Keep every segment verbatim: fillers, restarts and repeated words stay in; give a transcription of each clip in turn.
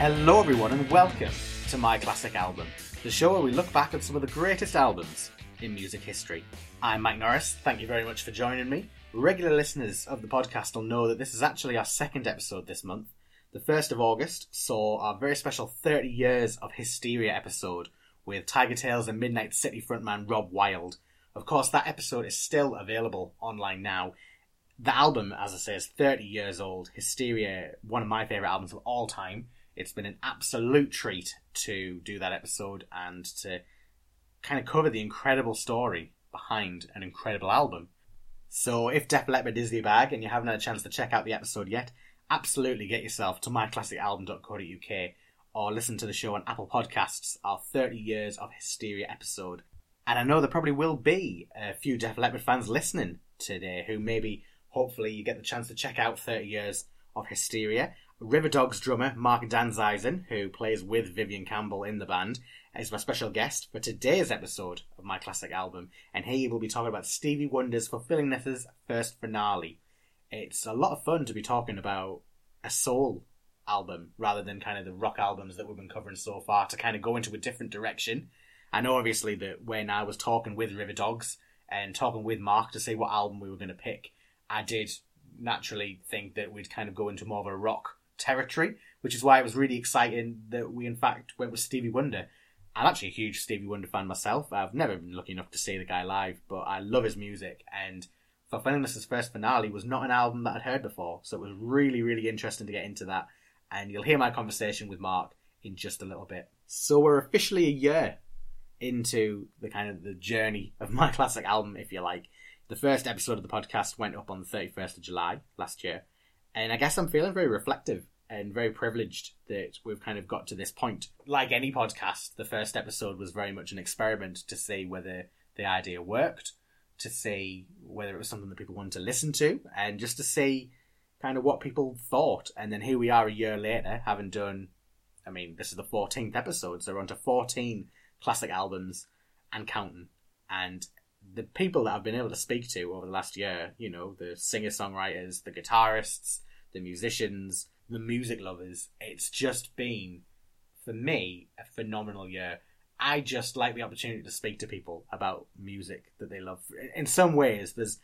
Hello everyone and welcome to My Classic Album, the show where we look back at some of the greatest albums in music history. I'm Mike Norris, thank you very much for joining me. Regular listeners of the podcast will know that this is actually our second episode this month. The first of August saw our very special thirty years of Hysteria episode with Tiger Tails and Midnight City frontman Rob Wild. Of course, that episode is still available online now. The album, as I say, is thirty years old. Hysteria, one of my favourite albums of all time. It's been an absolute treat to do that episode and to kind of cover the incredible story behind an incredible album. So if Def Leppard is your bag and you haven't had a chance to check out the episode yet, absolutely get yourself to my classic album dot co dot uk or listen to the show on Apple Podcasts, our thirty years of Hysteria episode. And I know there probably will be a few Def Leppard fans listening today who maybe, hopefully, you get the chance to check out thirty years of Hysteria. Riverdogs drummer Mark Danzeisen, who plays with Vivian Campbell in the band, is my special guest for today's episode of My Classic Album, and he will be talking about Stevie Wonder's Fulfillingness's first finale. It's a lot of fun to be talking about a soul album rather than kind of the rock albums that we've been covering so far, to kind of go into a different direction. I know obviously that when I was talking with Riverdogs and talking with Mark to see what album we were going to pick, I did naturally think that we'd kind of go into more of a rock territory, which is why it was really exciting that we in fact went with Stevie Wonder. I'm actually a huge Stevie Wonder fan myself. I've never been lucky enough to see the guy live, but I love his music, and Fulfillingness's first finale was not an album that I'd heard before, so it was really, really interesting to get into that, and you'll hear my conversation with Mark in just a little bit. So we're officially a year into the kind of the journey of My Classic Album, if you like. The first episode of the podcast went up on the thirty-first of July last year, and I guess I'm feeling very reflective and very privileged that we've kind of got to this point. Like any podcast, the first episode was very much an experiment to see whether the idea worked, to see whether it was something that people wanted to listen to, and just to see kind of what people thought. And then here we are a year later, having done, I mean, this is the fourteenth episode, so we're on to fourteen classic albums and counting. And the people that I've been able to speak to over the last year, you know, the singer-songwriters, the guitarists, the musicians, the music lovers, it's just been, for me, a phenomenal year. I just like the opportunity to speak to people about music that they love. In some ways, there's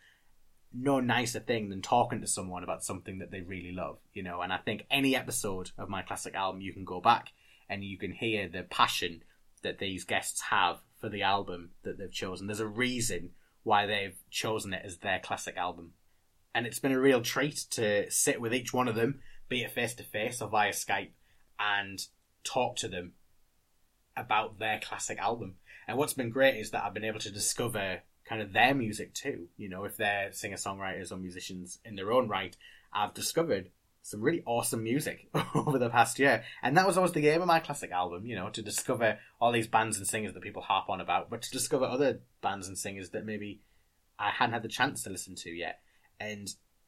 no nicer thing than talking to someone about something that they really love, you know, and I think any episode of My Classic Album, you can go back and you can hear the passion that these guests have for the album that they've chosen. There's a reason why they've chosen it as their classic album. And it's been a real treat to sit with each one of them, be it face-to-face or via Skype, and talk to them about their classic album. And what's been great is that I've been able to discover kind of their music too. You know, if they're singer-songwriters or musicians in their own right, I've discovered some really awesome music over the past year. And that was always the game of My Classic Album, you know, to discover all these bands and singers that people harp on about, but to discover other bands and singers that maybe I hadn't had the chance to listen to yet. And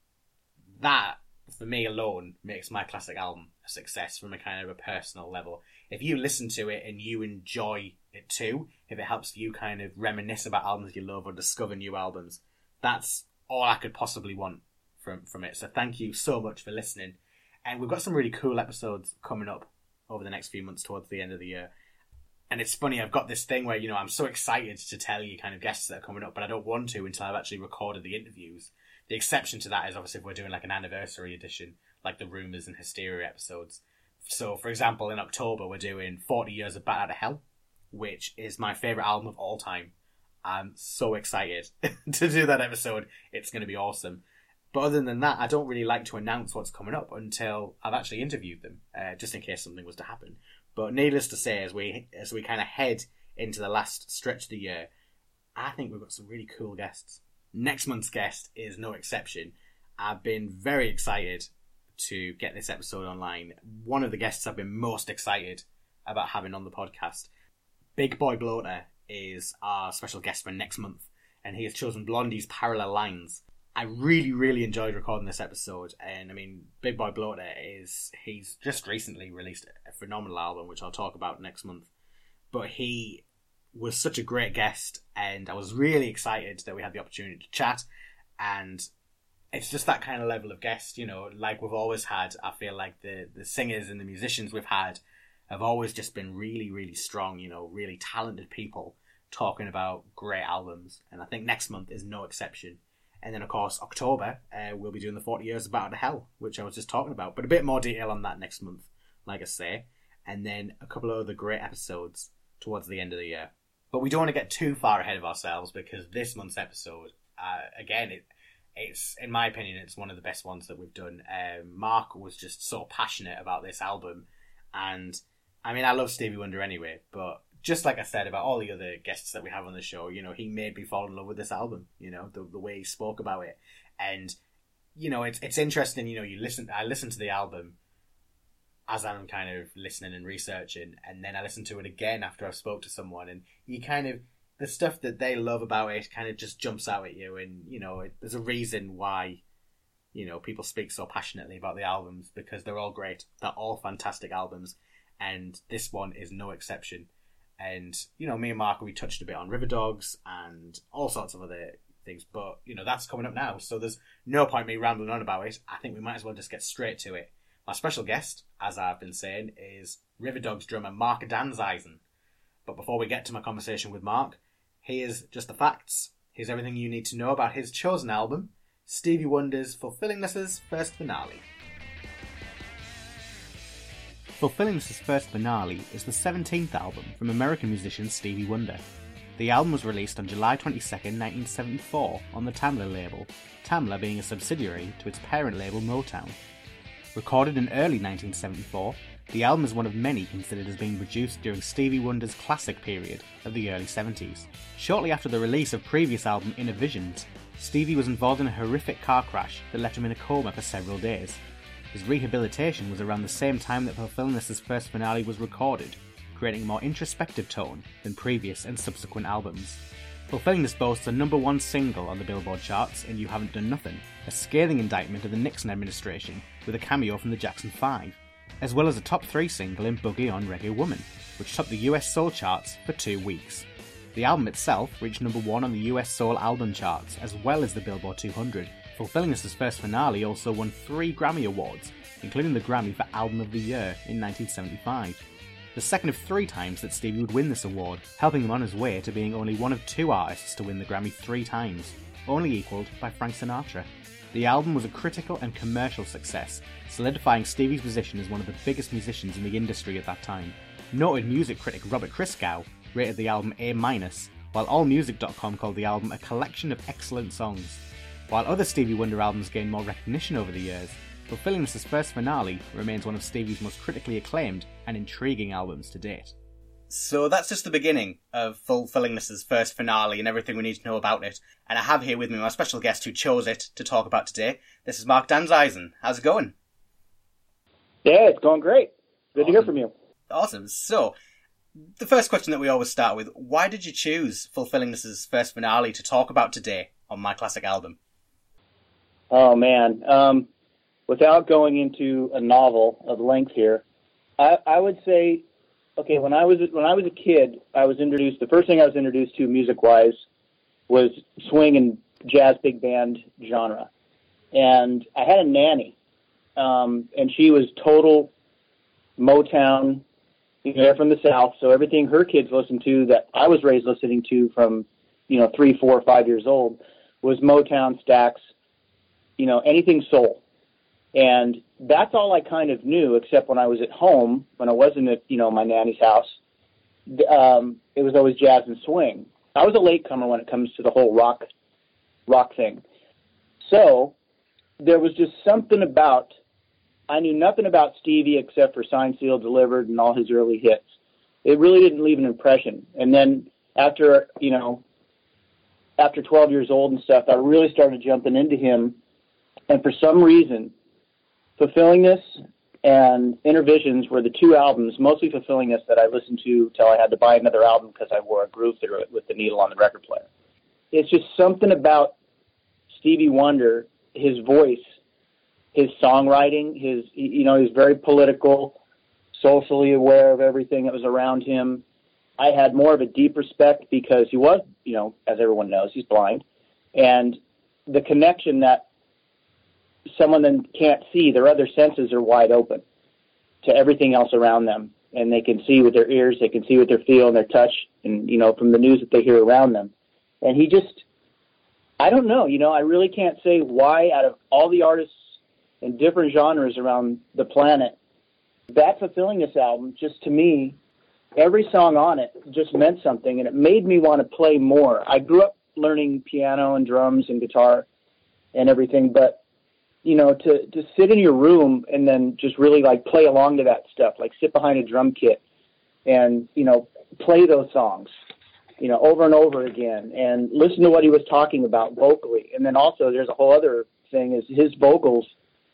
that, for me alone, makes My Classic Album a success from a kind of a personal level. If you listen to it and you enjoy it too, if it helps you kind of reminisce about albums you love or discover new albums, that's all I could possibly want from from it. So thank you so much for listening. And we've got some really cool episodes coming up over the next few months towards the end of the year. And it's funny, I've got this thing where, you know, I'm so excited to tell you kind of guests that are coming up, but I don't want to until I've actually recorded the interviews. The exception to that is obviously if we're doing like an anniversary edition, like the Rumours and Hysteria episodes. So, for example, in October, we're doing forty years of Bat Out of Hell, which is my favourite album of all time. I'm so excited to do that episode. It's going to be awesome. But other than that, I don't really like to announce what's coming up until I've actually interviewed them, uh, just in case something was to happen. But needless to say, as we as we kind of head into the last stretch of the year, I think we've got some really cool guests. Next month's guest is no exception. I've been very excited to get this episode online. One of the guests I've been most excited about having on the podcast, Big Boy Bloater, is our special guest for next month, and he has chosen Blondie's Parallel Lines. I really, really enjoyed recording this episode, and I mean, Big Boy Bloater is, he's just recently released a phenomenal album, which I'll talk about next month, but he was such a great guest, and I was really excited that we had the opportunity to chat, and it's just that kind of level of guest, you know, like we've always had. I feel like the, the singers and the musicians we've had have always just been really, really strong, you know, really talented people talking about great albums. And I think next month is no exception. And then, of course, October, uh, we'll be doing the forty Years of Battle to Hell, which I was just talking about. But a bit more detail on that next month, like I say. And then a couple of other great episodes towards the end of the year. But we don't want to get too far ahead of ourselves, because this month's episode, uh, again, it it's, in my opinion, it's one of the best ones that we've done. Um, Mark was just so passionate about this album. And, I mean, I love Stevie Wonder anyway, but just like I said about all the other guests that we have on the show, you know, he made me fall in love with this album, you know, the the way he spoke about it. And, you know, it's it's interesting, you know, you listen, I listened to the album as I'm kind of listening and researching, and then I listen to it again after I've spoke to someone, and you kind of, the stuff that they love about it kind of just jumps out at you, and, you know, it, there's a reason why, you know, people speak so passionately about the albums, because they're all great. They're all fantastic albums, and this one is no exception. And, you know, me and Mark, we touched a bit on River Dogs and all sorts of other things, but, you know, that's coming up now, so there's no point me rambling on about it. I think we might as well just get straight to it. My special guest, as I've been saying, is River Dogs drummer Mark Danzeisen. But before we get to my conversation with Mark, here's just the facts. Here's everything you need to know about his chosen album, Stevie Wonder's Fulfillingness's first finale. Fulfillingness's first finale is the seventeenth album from American musician Stevie Wonder. The album was released on July twenty-second, nineteen seventy-four on the Tamla label, Tamla being a subsidiary to its parent label Motown. Recorded in early nineteen seventy-four, the album is one of many considered as being produced during Stevie Wonder's classic period of the early seventies. Shortly after the release of previous album Inner Visions, Stevie was involved in a horrific car crash that left him in a coma for several days. His rehabilitation was around the same time that Fulfillingness's first finale was recorded, creating a more introspective tone than previous and subsequent albums. Fulfillingness boasts a number one single on the Billboard charts in You Haven't Done Nothing, a scathing indictment of the Nixon administration with a cameo from the Jackson five, as well as a top three single in Boogie On Reggae Woman, which topped the U S Soul charts for two weeks. The album itself reached number one on the U S Soul album charts, as well as the Billboard two hundred. Fulfillingness's first finale also won three Grammy Awards, including the Grammy for Album of the Year in nineteen seventy-five. The second of three times that Stevie would win this award, helping him on his way to being only one of two artists to win the Grammy three times, only equalled by Frank Sinatra. The album was a critical and commercial success, solidifying Stevie's position as one of the biggest musicians in the industry at that time. Noted music critic Robert Christgau rated the album A-, while AllMusic dot com called the album a collection of excellent songs. While other Stevie Wonder albums gained more recognition over the years, Fulfillingness's first finale remains one of Stevie's most critically acclaimed and intriguing albums to date. So that's just the beginning of Fulfillingness's first finale and everything we need to know about it. And I have here with me my special guest who chose it to talk about today. This is Mark Danzeisen. How's it going? Yeah, it's going great. Good awesome. to hear from you. Awesome. So, the first question that we always start with, why did you choose Fulfillingness's first finale to talk about today on My Classic Album? Oh, man. Um, without going into a novel of length here, I, I would say, okay, when I was when I was a kid, I was introduced, the first thing I was introduced to music-wise was swing and jazz big band genre. And I had a nanny, um, and she was total Motown, you know, they're from the South, so everything her kids listened to that I was raised listening to from, you know, three, four, five years old was Motown, Stax, you know, anything soul. And that's all I kind of knew, except when I was at home, when I wasn't at, you know, my nanny's house, um, it was always jazz and swing. I was a latecomer when it comes to the whole rock, rock thing. So there was just something about, I knew nothing about Stevie except for Signed, Sealed, Delivered and all his early hits. It really didn't leave an impression. And then after, you know, after twelve years old and stuff, I really started jumping into him. And for some reason, Fulfillingness and Inner Visions were the two albums, mostly Fulfillingness, that I listened to till I had to buy another album because I wore a groove through it with the needle on the record player. It's just something about Stevie Wonder, his voice, his songwriting, his, you know, he's very political, socially aware of everything that was around him. I had more of a deep respect because he was, you know, as everyone knows, he's blind. And the connection that someone that can't see, their other senses are wide open to everything else around them. And they can see with their ears, they can see with their feel and their touch, and, you know, from the news that they hear around them. And he just, I don't know, you know, I really can't say why out of all the artists in different genres around the planet, that Fulfilling This album, just to me, every song on it just meant something, and it made me want to play more. I grew up learning piano and drums and guitar and everything, but, you know, to, to sit in your room and then just really, like, play along to that stuff, like sit behind a drum kit and, you know, play those songs, you know, over and over again and listen to what he was talking about vocally. And then also there's a whole other thing is his vocals.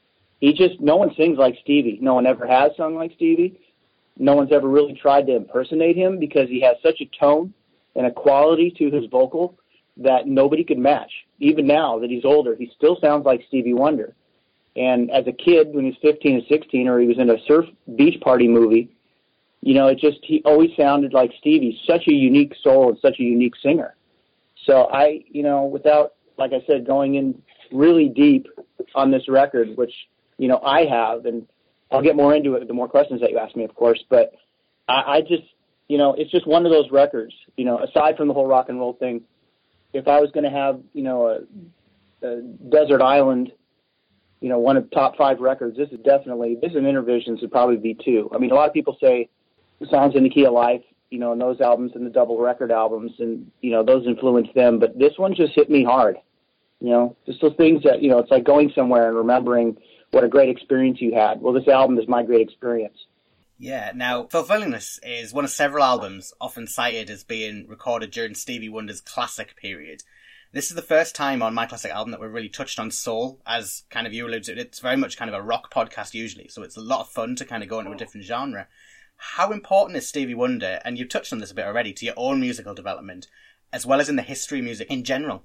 He just, no one sings like Stevie. No one ever has sung like Stevie. No one's ever really tried to impersonate him because he has such a tone and a quality to his vocal that nobody could match. Even now that he's older, he still sounds like Stevie Wonder. And as a kid, when he was fifteen or sixteen, or he was in a surf beach party movie, you know, it just, he always sounded like Stevie, such a unique soul and such a unique singer. So I, you know, without, like I said, going in really deep on this record, which, you know, I have, and I'll get more into it the more questions that you ask me, of course, but I, I just, you know, it's just one of those records, you know, aside from the whole rock and roll thing. If I was going to have, you know, a, a Desert Island, you know, one of the top five records, this is definitely, this and Intervisions would probably be two. I mean, a lot of people say Songs in the Key of Life, you know, and those albums and the double record albums, and, you know, those influenced them, but this one just hit me hard, you know, just those things that, you know, it's like going somewhere and remembering what a great experience you had. Well, this album is my great experience. Yeah, now, Fulfilling This is one of several albums often cited as being recorded during Stevie Wonder's classic period. This is the first time on My Classic Album that we've really touched on soul, as kind of you alluded to. It's very much kind of a rock podcast usually, so it's a lot of fun to kind of go into a different genre. How important is Stevie Wonder, and you've touched on this a bit already, to your own musical development, as well as in the history of music in general?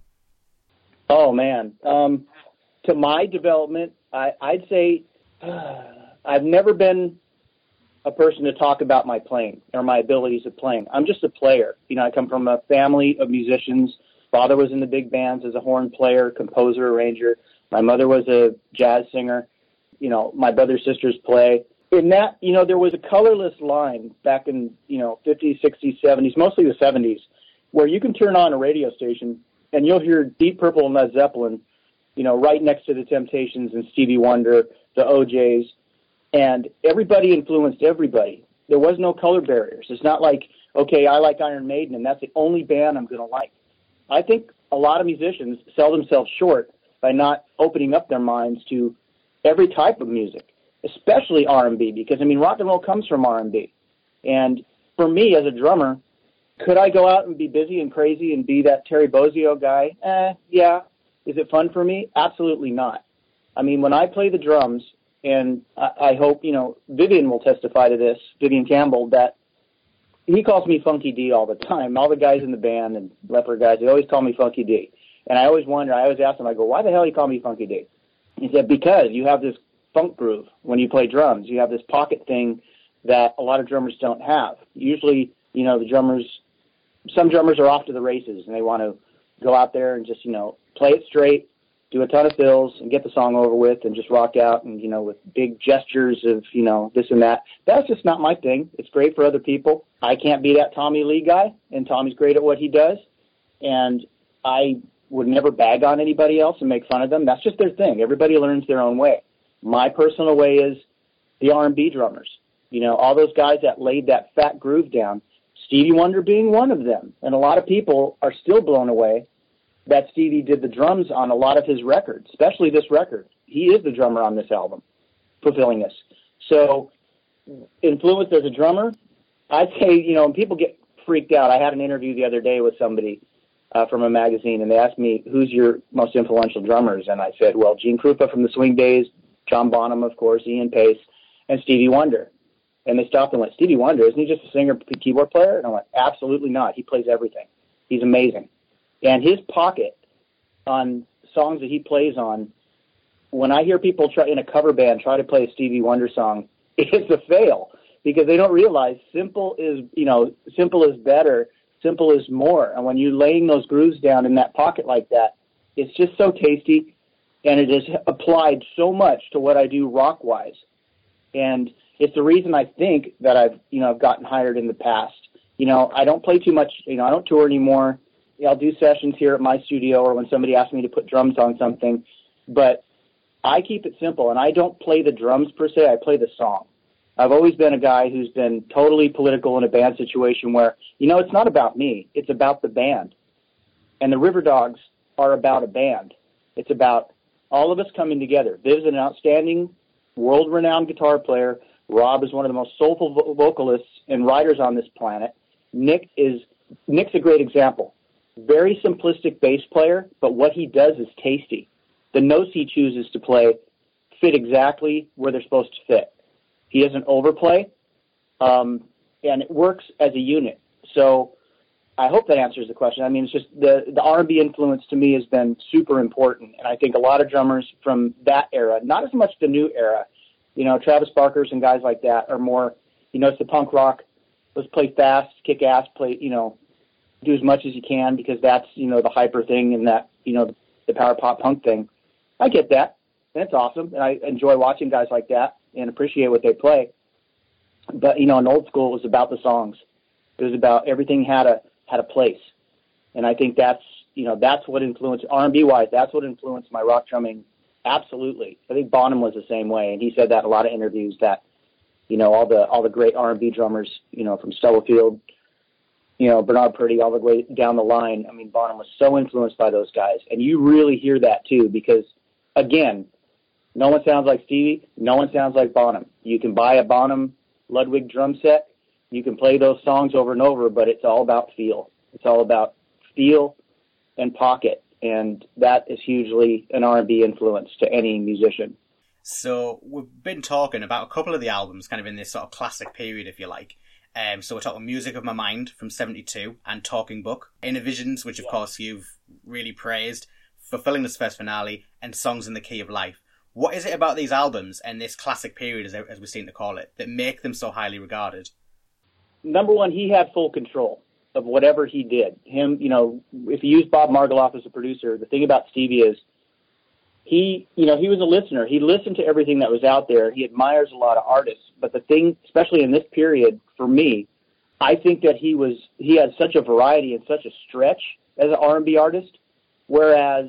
Oh, man. Um, to my development, I, I'd say uh, I've never been a person to talk about my playing or my abilities of playing. I'm just a player. You know, I come from a family of musicians. Father was in the big bands as a horn player, composer, arranger. My mother was a jazz singer. You know, my brothers, sisters play. In that, you know, there was a colorless line back in, you know, fifties, sixties, seventies, mostly the seventies, where you can turn on a radio station and you'll hear Deep Purple and Led Zeppelin, you know, right next to the Temptations and Stevie Wonder, the O Js, and everybody influenced everybody. There was no color barriers. It's not like, okay, I like Iron Maiden and that's the only band I'm going to like. I think a lot of musicians sell themselves short by not opening up their minds to every type of music, especially R and B, because, I mean, rock and roll comes from R and B. And for me as a drummer, could I go out and be busy and crazy and be that Terry Bozzio guy? Eh, yeah. Is it fun for me? Absolutely not. I mean, when I play the drums, and I, I hope, you know, Vivian will testify to this, Vivian Campbell, that he calls me Funky D all the time. All the guys in the band and Leopard guys, they always call me Funky D. And I always wonder, I always ask them, I go, why the hell do you call me Funky D? He said, because you have this funk groove when you play drums. You have this pocket thing that a lot of drummers don't have. Usually, you know, the drummers, some drummers are off to the races and they want to go out there and just, you know, play it straight, do a ton of fills and get the song over with and just rock out and, you know, with big gestures of, you know, this and that. That's just not my thing. It's great for other people. I can't be that Tommy Lee guy, and Tommy's great at what he does. And I would never bag on anybody else and make fun of them. That's just their thing. Everybody learns their own way. My personal way is the R and B drummers. You know, all those guys that laid that fat groove down, Stevie Wonder being one of them. And a lot of people are still blown away that Stevie did the drums on a lot of his records, especially this record. He is the drummer on this album, Fulfilling This. So, influenced as a drummer, I'd say, you know, people get freaked out. I had an interview the other day with somebody uh, from a magazine, and they asked me, who's your most influential drummers? And I said, well, Gene Krupa from the Swing Days, John Bonham, of course, Ian Pace, and Stevie Wonder. And they stopped and went, Stevie Wonder, isn't he just a singer, keyboard player? And I went, absolutely not. He plays everything. He's amazing. And his pocket on songs that he plays on, when I hear people try in a cover band try to play a Stevie Wonder song, it's a fail because they don't realize simple is, you know, simple is better, simple is more. And when you're laying those grooves down in that pocket like that, it's just so tasty. and it has applied so much to what I do rock-wise. And it's the reason I think that I've, you know, I've gotten hired in the past. You know, I don't play too much, you know, I don't tour anymore. I'll do sessions here at my studio or when somebody asks me to put drums on something. But I keep it simple, and I don't play the drums per se. I play the song. I've always been a guy who's been totally political in a band situation where, you know, it's not about me. It's about the band. And the River Dogs are about a band. It's about all of us coming together. Viv's an outstanding, world-renowned guitar player. Rob is one of the most soulful vo- vocalists and writers on this planet. Nick is Nick's a great example. Very simplistic bass player, but what he does is tasty. The notes he chooses to play fit exactly where they're supposed to fit. He doesn't overplay, um, and it works as a unit. So I hope that answers the question. I mean, it's just the, the R and B influence to me has been super important, and I think a lot of drummers from that era, not as much the new era, you know, Travis Barkers and guys like that are more, you know, it's the punk rock. Let's play fast, kick ass, play, you know, do as much as you can because that's, you know, the hyper thing and that, you know, the power pop punk thing. I get that, and it's awesome, and I enjoy watching guys like that and appreciate what they play. But, you know, in old school, it was about the songs. It was about everything had a had a place. And I think that's, you know, that's what influenced, R and B-wise, that's what influenced my rock drumming. Absolutely. I think Bonham was the same way, and he said that in a lot of interviews that, you know, all the all the great R and B drummers, you know, from Stubblefield, you know, Bernard Purdie, all the way down the line. I mean, Bonham was so influenced by those guys. And you really hear that, too, because, again, no one sounds like Stevie. No one sounds like Bonham. You can buy a Bonham Ludwig drum set. You can play those songs over and over, but it's all about feel. It's all about feel and pocket. And that is hugely an R and B influence to any musician. So we've been talking about a couple of the albums kind of in this sort of classic period, if you like. Um, so we're talking Music of My Mind from seventy-two and Talking Book, Innervisions, which of yeah. course you've really praised, Fulfilling the First Finale, and Songs in the Key of Life. What is it about these albums and this classic period, as, as we seem to call it, that make them so highly regarded? Number one, he had full control of whatever he did. Him, you know, if you use Bob Margoloff as a producer, the thing about Stevie is he, you know, he was a listener. He listened to everything that was out there. He admires a lot of artists. But the thing, especially in this period, for me, I think that he was, he had such a variety and such a stretch as an R and B artist, whereas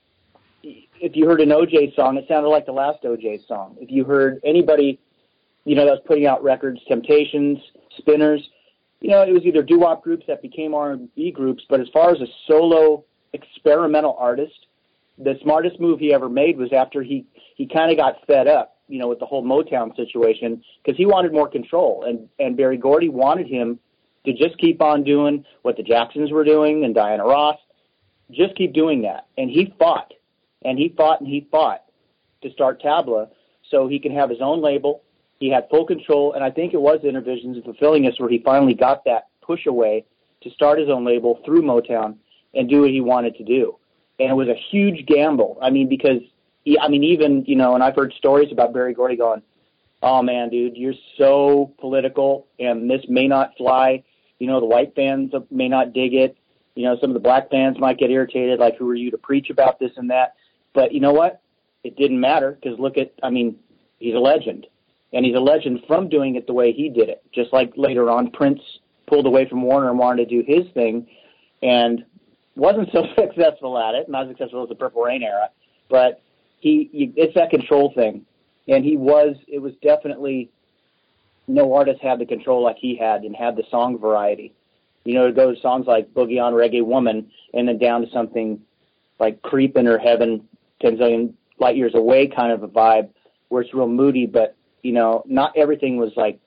if you heard an O J song, it sounded like the last O J song. If you heard anybody, you know, that was putting out records, Temptations, Spinners, you know, it was either doo-wop groups that became R and B groups, but as far as a solo experimental artist, the smartest move he ever made was after he, he kind of got fed up, you know, with the whole Motown situation, because he wanted more control. And, and Berry Gordy wanted him to just keep on doing what the Jacksons were doing and Diana Ross, just keep doing that. And he fought, and he fought and he fought to start Tabla so he can have his own label. He had full control, and I think it was Innervisions and Fulfilling This where he finally got that push away to start his own label through Motown and do what he wanted to do. And it was a huge gamble. I mean, because, he, I mean, even, you know, and I've heard stories about Berry Gordy going, oh, man, dude, you're so political, and this may not fly. You know, the white fans may not dig it. You know, some of the black fans might get irritated, like, who are you to preach about this and that? But you know what? It didn't matter, because look at, I mean, he's a legend. And he's a legend from doing it the way he did it. Just like later on, Prince pulled away from Warner and wanted to do his thing and wasn't so successful at it, not as successful as the Purple Rain era. But he, he it's that control thing. And he was, it was definitely, no artist had the control like he had and had the song variety. You know, to go to songs like Boogie on Reggae Woman and then down to something like Creepin' or Heaven, ten zillion light years away kind of a vibe where it's real moody, but you know, not everything was like,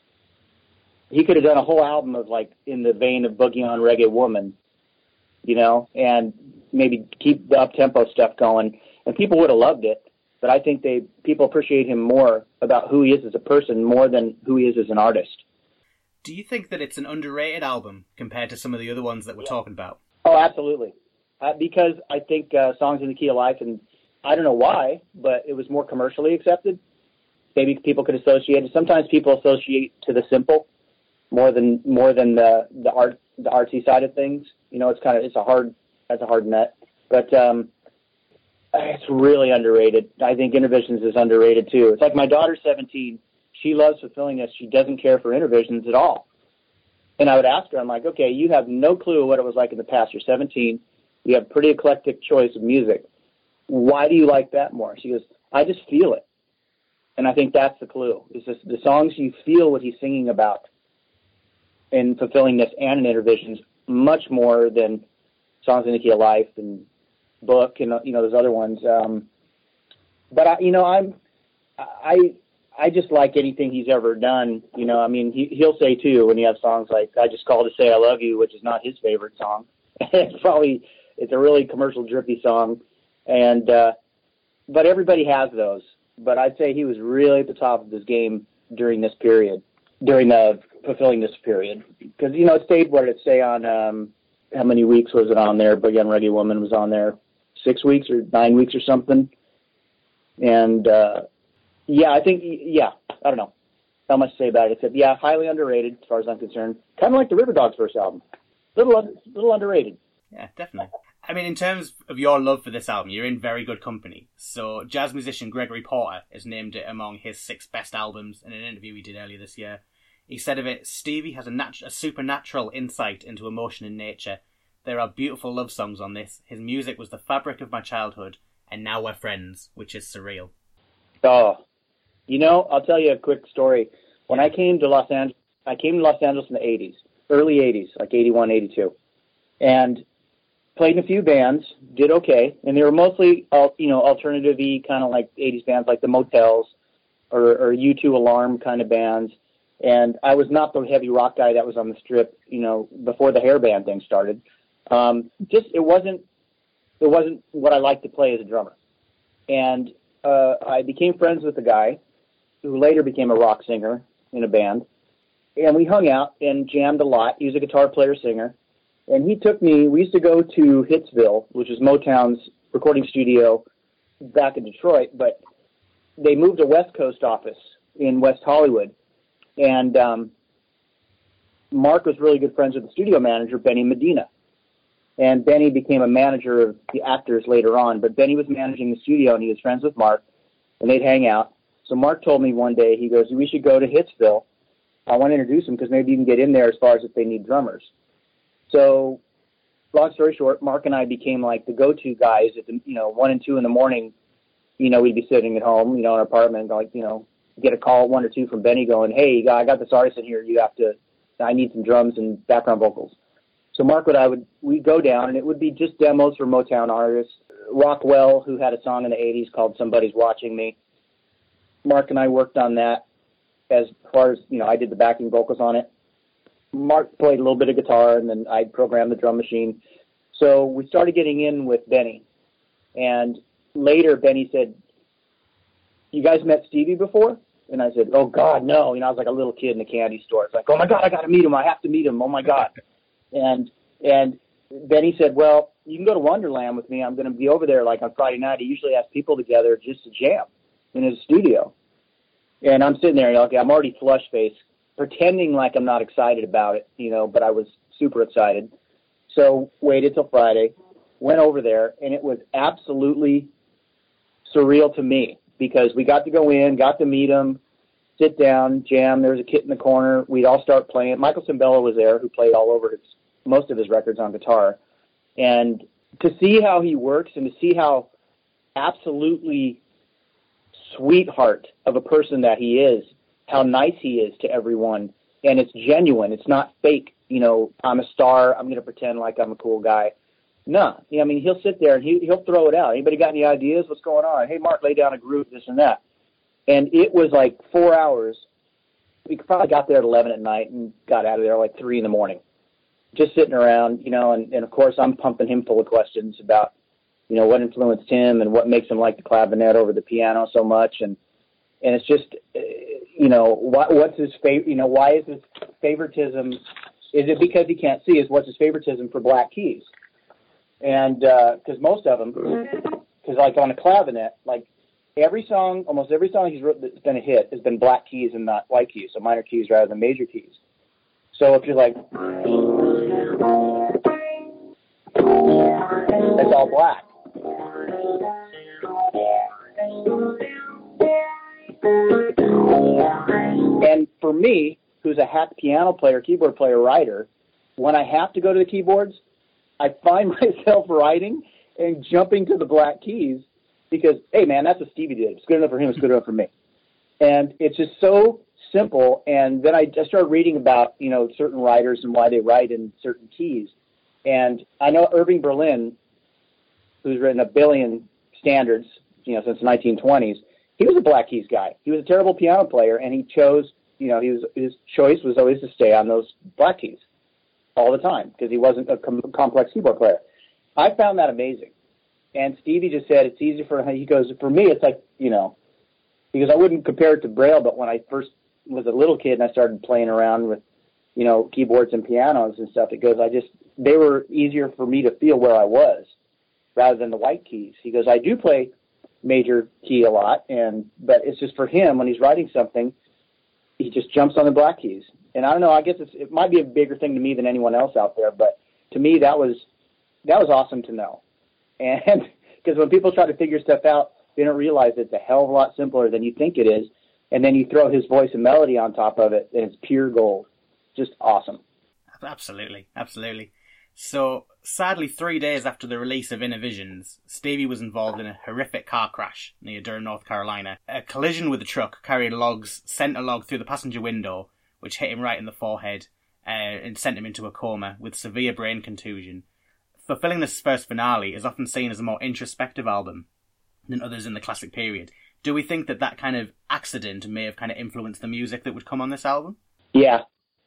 he could have done a whole album of like in the vein of Boogie on Reggae Woman, you know, and maybe keep the up-tempo stuff going, and people would have loved it. But I think they people appreciate him more about who he is as a person more than who he is as an artist. Do you think that it's an underrated album compared to some of the other ones that we're yeah. talking about? Oh, absolutely. Uh, because I think uh, Songs in the Key of Life, and I don't know why, but it was more commercially accepted. Maybe people could associate it. Sometimes people associate to the simple more than more than the the art the artsy side of things. You know, it's kind of it's a hard that's a hard nut. But um, It's really underrated. I think Innervisions is underrated too. It's like my daughter's seventeen. She loves Fulfilling This. She doesn't care for Innervisions at all. And I would ask her, I'm like, okay, you have no clue what it was like in the past. You're seventeen. You have a pretty eclectic choice of music. Why do you like that more? She goes, I just feel it. And I think that's the clue. It's just the songs you feel what he's singing about in Fulfilling This and in Innervisions much more than Songs Indicate a Life and Book and, you know, those other ones. Um, but, I, you know, I'm, I, I just like anything he's ever done. You know, I mean, he, he'll say, too, when you have songs like I Just Called to Say I Love You, which is not his favorite song. It's probably, it's a really commercial, drippy song. And, uh, but everybody has those. But I'd say he was really at the top of his game during this period, during the Fulfilling This period. Because, you know, it stayed, what did it say on, um, how many weeks was it on there? Boogie on Reggae Woman was on there six weeks or nine weeks or something. And, uh, yeah, I think, yeah, I don't know how much to say about it, except, yeah, highly underrated as far as I'm concerned. Kind of like the River Dogs' first album. Little, little underrated. Yeah, definitely. I mean, in terms of your love for this album, you're in very good company. So, jazz musician Gregory Porter has named it among his six best albums in an interview he did earlier this year. He said of it, Stevie has a, nat- a supernatural insight into emotion and nature. There are beautiful love songs on this. His music was the fabric of my childhood, and now we're friends, which is surreal. Oh, you know, I'll tell you a quick story. When I came to Los Angeles, I came to Los Angeles in the eighties, early eighties, like eighty-one, eighty-two. And played in a few bands, did okay, and they were mostly, you know, alternative-y, kind of like eighties bands, like the Motels or, or U two Alarm kind of bands. And I was not the heavy rock guy that was on the Strip, you know, before the hair band thing started. Um, just it wasn't it wasn't what I liked to play as a drummer. And uh, I became friends with a guy who later became a rock singer in a band, and we hung out and jammed a lot. He was a guitar player singer. And he took me, we used to go to Hitsville, which is Motown's recording studio back in Detroit, but they moved a West Coast office in West Hollywood. And um, Mark was really good friends with the studio manager, Benny Medina. And Benny became a manager of the actors later on, but Benny was managing the studio, and he was friends with Mark, and they'd hang out. So Mark told me one day, he goes, we should go to Hitsville. I want to introduce them because maybe you can get in there as far as if they need drummers. So, long story short, Mark and I became like the go-to guys at the, you know, one and two in the morning. You know, we'd be sitting at home, you know, in our apartment, like, you know, get a call at one or two from Benny going, hey, I got this artist in here. You have to, I need some drums and background vocals. So Mark and I would, we'd go down, and it would be just demos for Motown artists. Rockwell, who had a song in the eighties called Somebody's Watching Me. Mark and I worked on that as far as, you know, I did the backing vocals on it. Mark played a little bit of guitar, and then I programmed the drum machine. So we started getting in with Benny. And later, Benny said, you guys met Stevie before? And I said, oh, God, no. You know, I was like a little kid in the candy store. It's like, oh, my God, I got to meet him. I have to meet him. Oh, my God. And and Benny said, well, you can go to Wonderland with me. I'm going to be over there like on Friday night. He usually has people together just to jam in his studio. And I'm sitting there, okay, I'm already flush-faced, pretending like I'm not excited about it, you know, but I was super excited. So waited till Friday, went over there, and it was absolutely surreal to me because we got to go in, got to meet him, sit down, jam. There was a kit in the corner. We'd all start playing. Michael Cimbello was there, who played all over his, most of his records on guitar. And to see how he works and to see how absolutely sweetheart of a person that he is, how nice he is to everyone, and it's genuine. It's not fake. You know, I'm a star. I'm going to pretend like I'm a cool guy. No, you know, I mean, he'll sit there and he, he'll throw it out. Anybody got any ideas? What's going on? Hey, Mark, lay down a groove, this and that. And it was like four hours. We probably got there at eleven at night and got out of there like three in the morning, just sitting around, you know, and, and of course I'm pumping him full of questions about, you know, what influenced him and what makes him like the clavinet over the piano so much. And, and it's just, you know, what, what's his favorite, you know, why is his favoritism? Is it because he can't see? Is what's his favoritism for black keys? And, uh, cause most of them, cause like on a clavinet, like every song, almost every song he's written that's been a hit has been black keys and not white keys. So minor keys rather than major keys. So if you're like, it's all black. me, who's a hack piano player, keyboard player, writer, when I have to go to the keyboards, I find myself writing and jumping to the black keys because, hey, man, that's what Stevie did. It's good enough for him. It's good enough for me. And it's just so simple. And then I just started reading about, you know, certain writers and why they write in certain keys. And I know Irving Berlin, who's written a billion standards, you know, since the nineteen twenties, he was a black keys guy. He was a terrible piano player, and he chose, you know, he was, his choice was always to stay on those black keys all the time because he wasn't a com- complex keyboard player. I found that amazing. And Stevie just said it's easy for him. He goes, for me, it's like, you know, because I wouldn't compare it to Braille, but when I first was a little kid and I started playing around with, you know, keyboards and pianos and stuff, it goes, I just, they were easier for me to feel where I was rather than the white keys. He goes, I do play major key a lot, and but it's just for him when he's writing something, he just jumps on the black keys. And I don't know, I guess it's, it might be a bigger thing to me than anyone else out there, but to me that was that was awesome to know. And because when people try to figure stuff out, they don't realize it's a hell of a lot simpler than you think it is. And then you throw his voice and melody on top of it, and it's pure gold. Just awesome. Absolutely, absolutely. So, sadly, three days after the release of Inner Visions, Stevie was involved in a horrific car crash near Durham, North Carolina. A collision with a truck carried logs, sent a log through the passenger window, which hit him right in the forehead, uh, and sent him into a coma with severe brain contusion. Fulfilling this first finale is often seen as a more introspective album than others in the classic period. Do we think that that kind of accident may have kind of influenced the music that would come on this album? Yeah.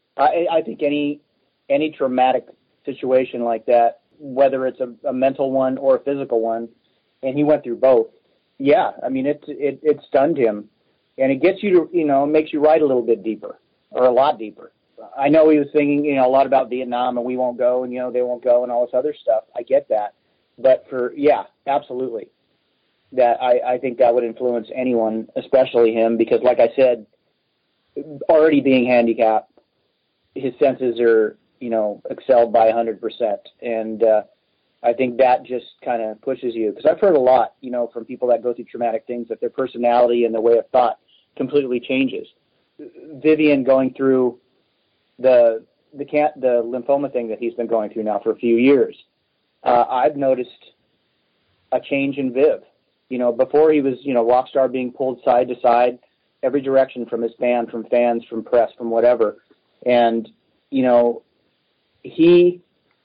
I, I think any any traumatic situation like that, whether it's a, a mental one or a physical one, and he went through both. Yeah, I mean, it, it, it stunned him. And it gets you to, you know, makes you write a little bit deeper, or a lot deeper. I know he was singing, you know, a lot about Vietnam and we won't go and, you know, they won't go and all this other stuff. I get that. But for, yeah, absolutely. That I, I think that would influence anyone, especially him, because like I said, already being handicapped, his senses are, you know, excelled by one hundred percent. And uh, I think that just kind of pushes you. Because I've heard a lot, you know, from people that go through traumatic things, that their personality and their way of thought completely changes. Vivian going through the the can the lymphoma thing that he's been going through now for a few years, uh, I've noticed a change in Viv. You know, before he was, you know, rock star being pulled side to side, every direction from his band, from fans, from press, from whatever. And, you know, he,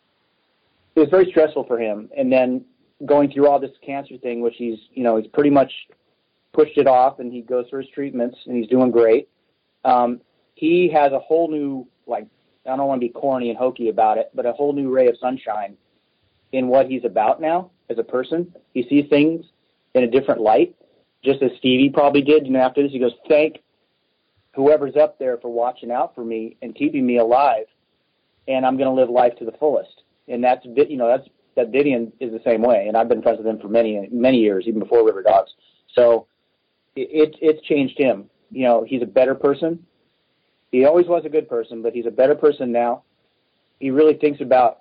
it was very stressful for him. And then going through all this cancer thing, which he's, you know, he's pretty much pushed it off, and he goes through his treatments and he's doing great. Um, he has a whole new, like, I don't want to be corny and hokey about it, but a whole new ray of sunshine in what he's about now as a person. He sees things in a different light, just as Stevie probably did. You know, after this, he goes, thank whoever's up there for watching out for me and keeping me alive, and I'm going to live life to the fullest. And that's, you know, that's, that Vivian is the same way, and I've been friends with him for many, many years, even before River Dogs. So it, it's changed him. You know, he's a better person. He always was a good person, but he's a better person now. He really thinks about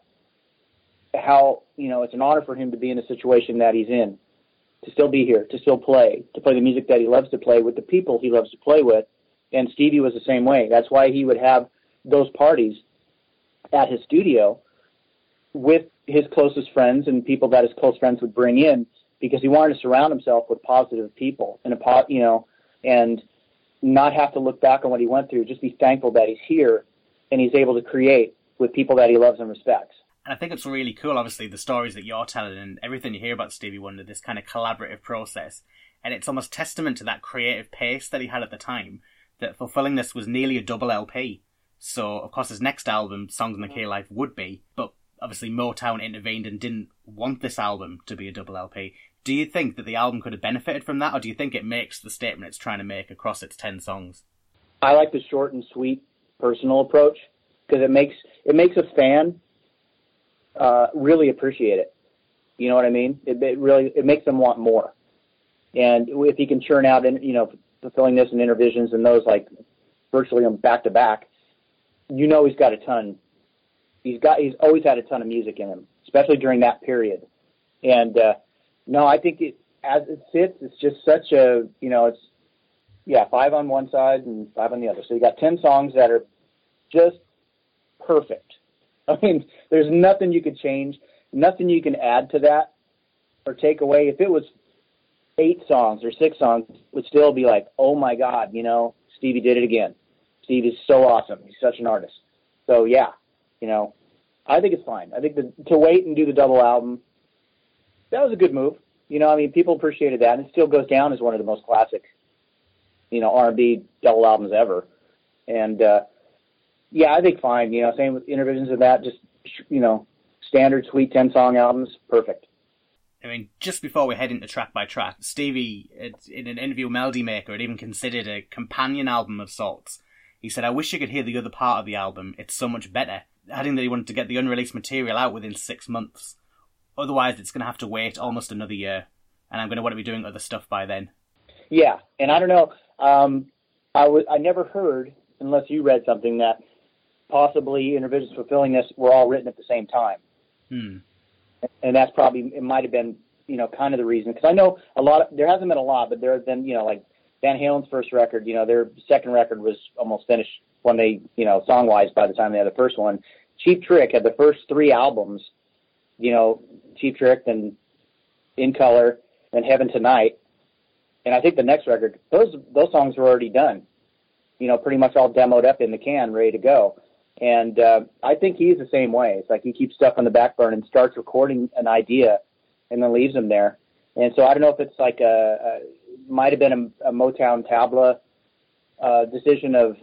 how, you know, it's an honor for him to be in the situation that he's in, to still be here, to still play, to play the music that he loves to play with the people he loves to play with. And Stevie was the same way. That's why he would have those parties at his studio with his closest friends and people that his close friends would bring in, because he wanted to surround himself with positive people and, a, you know, and not have to look back on what he went through, just be thankful that he's here and he's able to create with people that he loves and respects. And I think it's really cool, obviously, the stories that you're telling and everything you hear about Stevie Wonder, this kind of collaborative process. And it's almost testament to that creative pace that he had at the time, that Fulfilling This was nearly a double L P. So, of course, his next album, Songs in the K-Life, would be, but obviously Motown intervened and didn't want this album to be a double L P. Do you think that the album could have benefited from that, or do you think it makes the statement it's trying to make across its ten songs? I like the short and sweet personal approach, because it makes it makes a fan uh, really appreciate it. You know what I mean? It, it really it makes them want more. And if he can churn out, and you know, Fulfilling This and Inner Visions and those like virtually back to back, you know he's got a ton. He's got he's always had a ton of music in him, especially during that period. And uh, no, I think it, as it sits, it's just such a, you know, it's yeah, five on one side and five on the other. So you got ten songs that are just perfect. I mean, there's nothing you could change, nothing you can add to that or take away. If it was eight songs or six songs, it would still be like, oh my God, you know, Stevie did it again. Steve is so awesome. He's such an artist. So yeah, you know, I think it's fine. I think the, to wait and do the double album, that was a good move. You know, I mean, people appreciated that, and it still goes down as one of the most classic, you know, R and B double albums ever. And, uh, yeah, I think fine. You know, same with Innervisions and that, just, you know, standard sweet ten-song albums, perfect. I mean, just before we head into track by track, Stevie, in an interview with Melody Maker, had even considered a companion album of sorts. He said, I wish you could hear the other part of the album. It's so much better. Adding that he wanted to get the unreleased material out within six months. Otherwise, it's going to have to wait almost another year. And I'm going to want to be doing other stuff by then. Yeah, and I don't know. Um, I, w- I never heard, unless you read something, that possibly Innervisions Fulfilling This were all written at the same time. Hmm. And that's probably, it might have been, you know, kind of the reason. Because I know a lot of, there hasn't been a lot, but there have been, you know, like Van Halen's first record, you know, their second record was almost finished when they, you know, song-wise by the time they had the first one. Cheap Trick had the first three albums, you know, Cheap Trick, then In Color, and Heaven Tonight. And I think the next record, those those songs were already done, you know, pretty much all demoed up in the can, ready to go. And uh, I think he's the same way. It's like he keeps stuff on the back burner and starts recording an idea and then leaves them there. And so I don't know if it's like a, a might have been a, a Motown Tabla uh, decision of,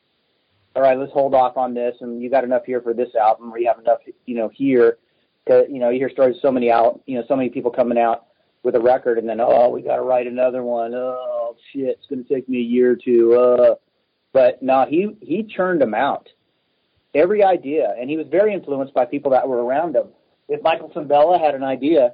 all right, let's hold off on this, and you got enough here for this album, or you have enough, you know, here. Cause, you know, you hear stories of so many out, you know, so many people coming out with a record, and then, oh, we got to write another one. Oh, shit, it's going to take me a year or two. Uh. But no, he, he churned them out. Every idea, and he was very influenced by people that were around him. If Michael Cimbella had an idea,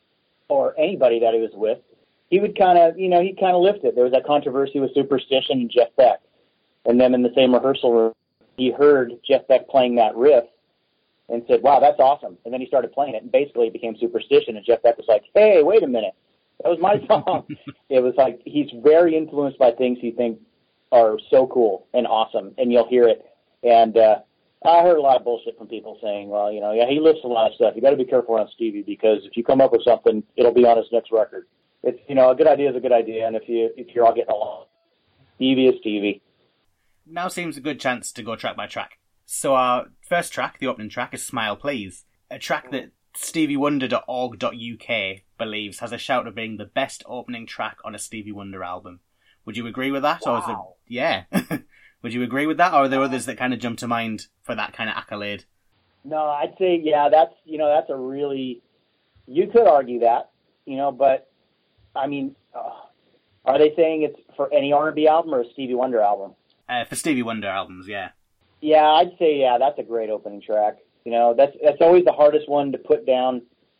or anybody that he was with, he would kind of, you know, he'd kind of lift it. There was that controversy with Superstition and Jeff Beck. And then in the same rehearsal room, he heard Jeff Beck playing that riff and said, wow, that's awesome. And then he started playing it, and basically it became Superstition. And Jeff Beck was like, hey, wait a minute. That was my song. It was like he's very influenced by things he thinks are so cool and awesome, and you'll hear it. And uh, I heard a lot of bullshit from people saying, well, you know, yeah, he lifts a lot of stuff. You got to be careful around Stevie, because if you come up with something, it'll be on his next record. It's, you know, a good idea is a good idea, and if you if you're all getting along, Stevie is Stevie. Now seems a good chance to go track by track. So our first track, the opening track, is Smile Please, a track that Stevie Wonder dot org dot U K believes has a shout of being the best opening track on a Stevie Wonder album. Would you agree with that? Wow. Or is it, yeah. Would you agree with that, or are there others that kind of jump to mind for that kind of accolade? No, I'd say, yeah, that's, you know, that's a really, you could argue that, you know, but, I mean, uh, are they saying it's for any R and B album or a Stevie Wonder album? Uh, for Stevie Wonder albums, yeah. Yeah, I'd say, yeah, that's a great opening track. You know, that's that's always the hardest one to put down,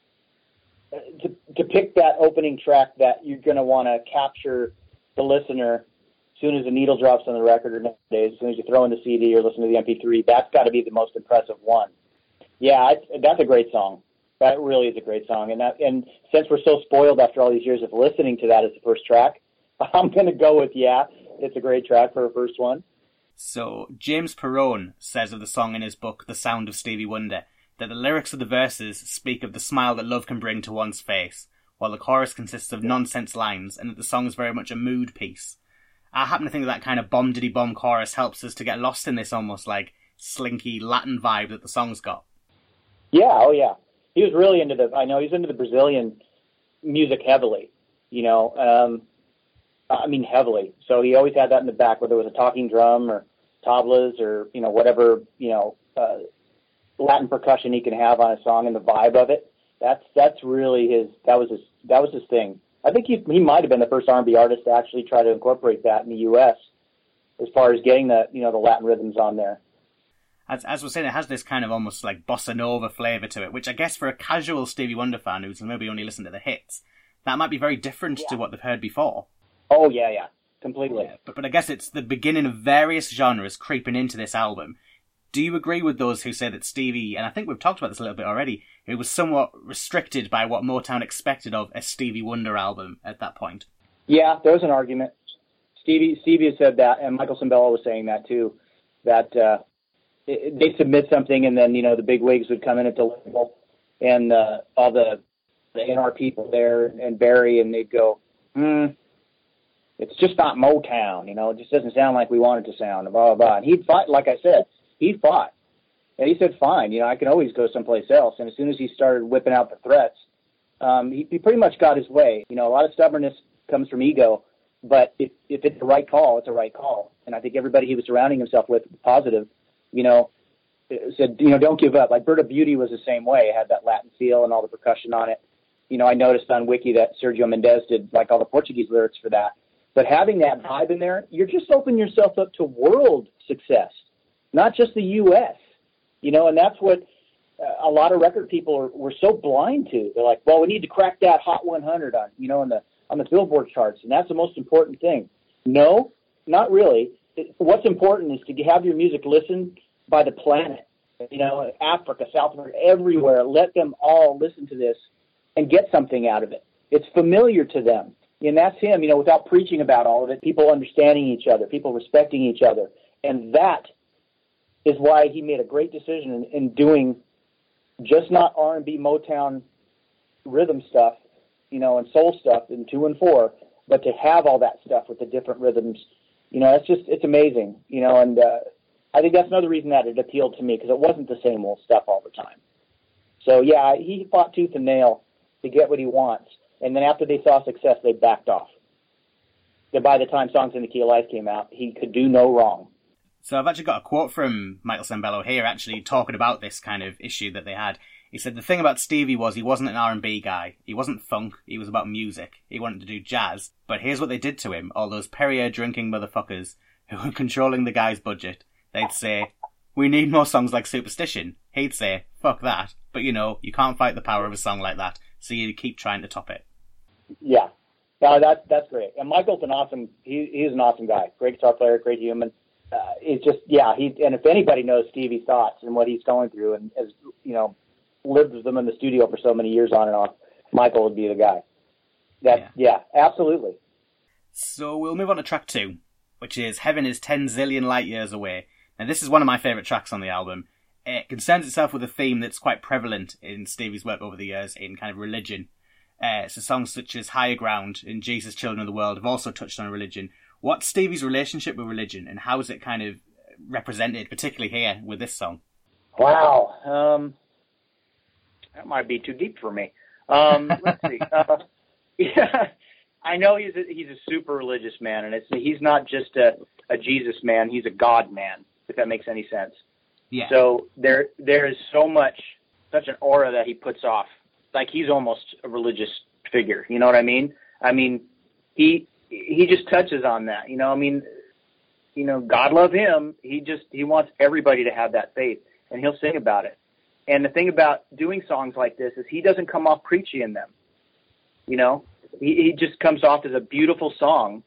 uh, to, to pick that opening track that you're going to want to capture the listener as soon as the needle drops on the record, or nowadays, as soon as you throw in the C D or listen to the M P three, that's got to be the most impressive one. Yeah, I, that's a great song. That really is a great song. And that, and since we're so spoiled after all these years of listening to that as the first track, I'm going to go with, yeah, it's a great track for a first one. So, James Perrone says of the song in his book, The Sound of Stevie Wonder, that the lyrics of the verses speak of the smile that love can bring to one's face, while the chorus consists of nonsense lines, and that the song is very much a mood piece. I happen to think that that kind of bomb-diddy-bomb chorus helps us to get lost in this almost like slinky Latin vibe that the song's got. Yeah, oh yeah. He was really into the, I know he's into the Brazilian music heavily, you know, um, I mean heavily. So he always had that in the back, whether it was a talking drum or tablas or, you know, whatever, you know, uh, Latin percussion he can have on a song and the vibe of it. That's, that's really his, that was his, that was his thing. I think he, he might have been the first R and B artist to actually try to incorporate that in the U S as far as getting the, you know, the Latin rhythms on there. As, as we're saying, it has this kind of almost like bossa nova flavour to it, which I guess for a casual Stevie Wonder fan who's maybe only listened to the hits, that might be very different yeah. to what they've heard before. Oh, yeah, yeah. Completely. Yeah, but, but I guess it's the beginning of various genres creeping into this album. Do you agree with those who say that Stevie, and I think we've talked about this a little bit already, it was somewhat restricted by what Motown expected of a Stevie Wonder album at that point? Yeah, there was an argument. Stevie Stevie has said that, and Michael Sembello was saying that too. That uh, it, they submit something, and then you know the big wigs would come in at the label, and uh, all the the A and R people there and Barry, and they'd go, hmm, it's just not Motown, you know, it just doesn't sound like we want it to sound, blah, blah, blah. And he'd fight, like I said, he fought. And he said, fine, you know, I can always go someplace else. And as soon as he started whipping out the threats, um, he, he pretty much got his way. You know, a lot of stubbornness comes from ego, but if, if it's the right call, it's a right call. And I think everybody he was surrounding himself with was positive, you know, said, you know, don't give up. Like Bird of Beauty was the same way. It had that Latin feel and all the percussion on it. You know, I noticed on Wiki that Sergio Mendes did like all the Portuguese lyrics for that. But having that vibe in there, you're just opening yourself up to world success, not just the U S, you know, and that's what uh, a lot of record people are, were so blind to. They're like, well, we need to crack that Hot one hundred on, you know, on the, on the Billboard charts, and that's the most important thing. No, not really. It, what's important is to have your music listened by the planet, you know, Africa, South America, everywhere. Let them all listen to this and get something out of it. It's familiar to them. And that's him, you know, without preaching about all of it, people understanding each other, people respecting each other. And that is why he made a great decision in, in doing just not R and B Motown rhythm stuff, you know, and soul stuff in two and four, but to have all that stuff with the different rhythms, you know, it's just, it's amazing, you know, and uh, I think that's another reason that it appealed to me, because it wasn't the same old stuff all the time. So, yeah, he fought tooth and nail to get what he wants. And then after they saw success, they backed off. Then by the time Songs in the Key of Life came out, he could do no wrong. So I've actually got a quote from Michael Sembello here, actually talking about this kind of issue that they had. He said the thing about Stevie was he wasn't an R and B guy. He wasn't funk. He was about music. He wanted to do jazz. But here's what they did to him. All those Perrier drinking motherfuckers who were controlling the guy's budget. They'd say, we need more songs like Superstition. He'd say, fuck that. But you know, you can't fight the power of a song like that. So you keep trying to top it. Yeah, no, that's that's great. And Michael's an awesome. He he's an awesome guy. Great guitar player, great human. Uh, it's just yeah. He and if anybody knows Stevie's thoughts and what he's going through, and as you know, lived with them in the studio for so many years on and off, Michael would be the guy. That yeah. yeah, absolutely. So we'll move on to track two, which is Heaven is ten zillion light years away. Now this is one of my favourite tracks on the album. It concerns itself with a theme that's quite prevalent in Stevie's work over the years in kind of religion. Uh, so songs such as Higher Ground and Jesus, Children of the World have also touched on religion. What's Stevie's relationship with religion, and how is it kind of represented, particularly here with this song? Wow, um, that might be too deep for me. Um, let's see. Uh, yeah, I know he's a, he's a super religious man, and it's he's not just a, a Jesus man; he's a God man. If that makes any sense. Yeah. So there there is so much, such an aura that he puts off. Like he's almost a religious figure, you know what I mean? I mean, he he just touches on that, you know. I mean, you know, God love him. He just he wants everybody to have that faith, and he'll sing about it. And the thing about doing songs like this is he doesn't come off preachy in them, you know. He he just comes off as a beautiful song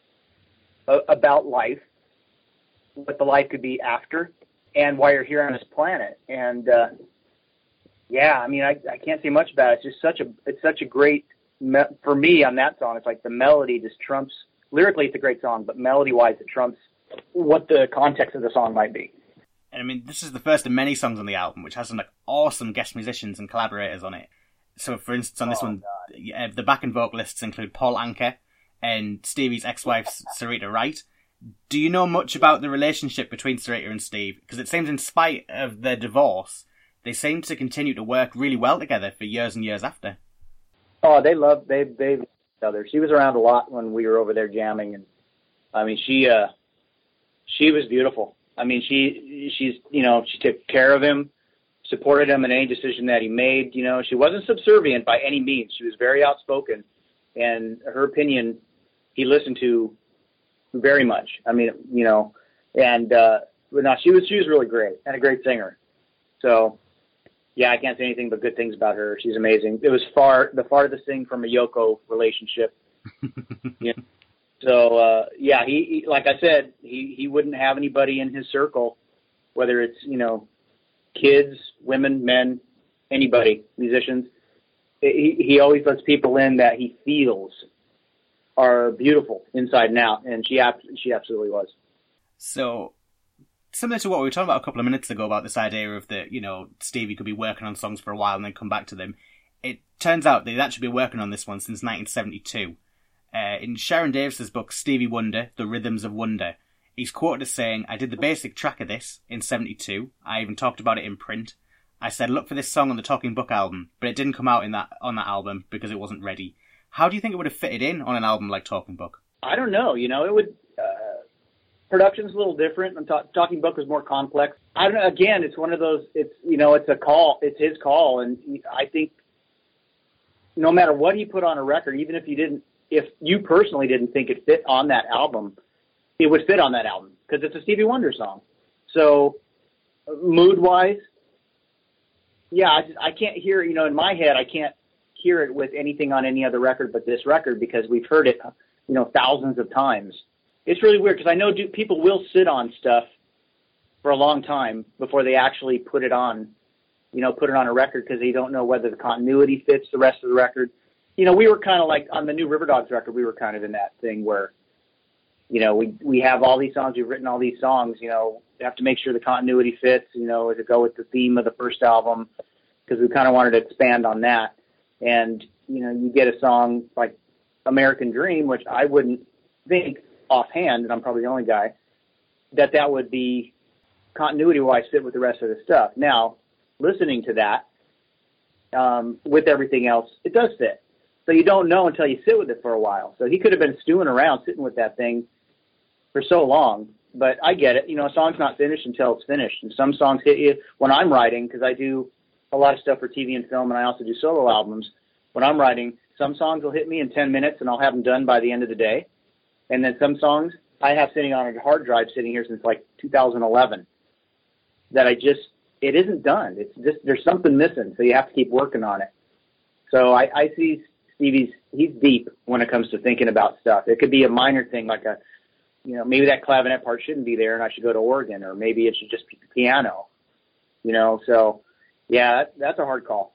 about life, what the life could be after, and why you're here on this planet, and. uh Yeah, I mean, I, I can't say much about it. It's just such a, it's such a great, me- for me on that song, it's like the melody just trumps, lyrically it's a great song, but melody-wise it trumps what the context of the song might be. And I mean, this is the first of many songs on the album, which has some like awesome guest musicians and collaborators on it. So for instance, on this oh, one, uh, the backing vocalists include Paul Anka and Stevie's ex-wife, Sarita Wright. Do you know much about the relationship between Sarita and Steve? Because it seems in spite of their divorce, they seem to continue to work really well together for years and years after. Oh, they love, they, they love each other. She was around a lot when we were over there jamming. And I mean, she, uh, she was beautiful. I mean, she, she's, you know, she took care of him, supported him in any decision that he made. You know, she wasn't subservient by any means. She was very outspoken, and her opinion he listened to very much. I mean, you know, and, uh, but no, she was, she was really great and a great singer. So, yeah, I can't say anything but good things about her. She's amazing. It was far the farthest thing from a Yoko relationship. Yeah. So, uh, yeah, he, he like I said, he, he wouldn't have anybody in his circle, whether it's, you know, kids, women, men, anybody, musicians. He, he always lets people in that he feels are beautiful inside and out, and she ab- she absolutely was. So, similar to what we were talking about a couple of minutes ago about this idea of that, you know, Stevie could be working on songs for a while and then come back to them. It turns out they'd actually been working on this one since nineteen seventy-two. Uh, in Sharon Davis's book, Stevie Wonder, The Rhythms of Wonder, he's quoted as saying, "I did the basic track of this in seventy-two. I even talked about it in print. I said, look for this song on the Talking Book album, but it didn't come out in that on that album because it wasn't ready." How do you think it would have fitted in on an album like Talking Book? I don't know. You know, it would... Uh, production's a little different. And ta- Talking Book was more complex. I don't know. Again, it's one of those... It's, you know, it's a call. It's his call. And he, I think no matter what he put on a record, even if you didn't... If you personally didn't think it fit on that album, it would fit on that album because it's a Stevie Wonder song. So, mood-wise, yeah, I, just, I can't hear, you know, in my head, I can't hear it with anything on any other record but this record because we've heard it, you know, thousands of times. It's really weird because I know do, people will sit on stuff for a long time before they actually put it on, you know, put it on a record because they don't know whether the continuity fits the rest of the record. You know, we were kind of like on the new River Dogs record, we were kind of in that thing where, you know, we we have all these songs, we've written all these songs, you know, we have to make sure the continuity fits, you know, to go with the theme of the first album, because we kind of wanted to expand on that. And, you know, you get a song like American Dream, which I wouldn't think offhand, and I'm probably the only guy, that that would be continuity-wise fit with the rest of the stuff. Now, listening to that, um, with everything else, it does fit. So you don't know until you sit with it for a while. So he could have been stewing around, sitting with that thing for so long. But I get it. You know, a song's not finished until it's finished. And some songs hit you when I'm writing, because I do a lot of stuff for T V and film, and I also do solo albums. When I'm writing, some songs will hit me in ten minutes, and I'll have them done by the end of the day. And then some songs I have sitting on a hard drive sitting here since like two thousand eleven that I just, it isn't done. It's just, there's something missing, so you have to keep working on it. So I, I see Stevie's, he's deep when it comes to thinking about stuff. It could be a minor thing, like a, you know, maybe that clavinet part shouldn't be there and I should go to organ, or maybe it should just be piano, you know. So, yeah, that, that's a hard call.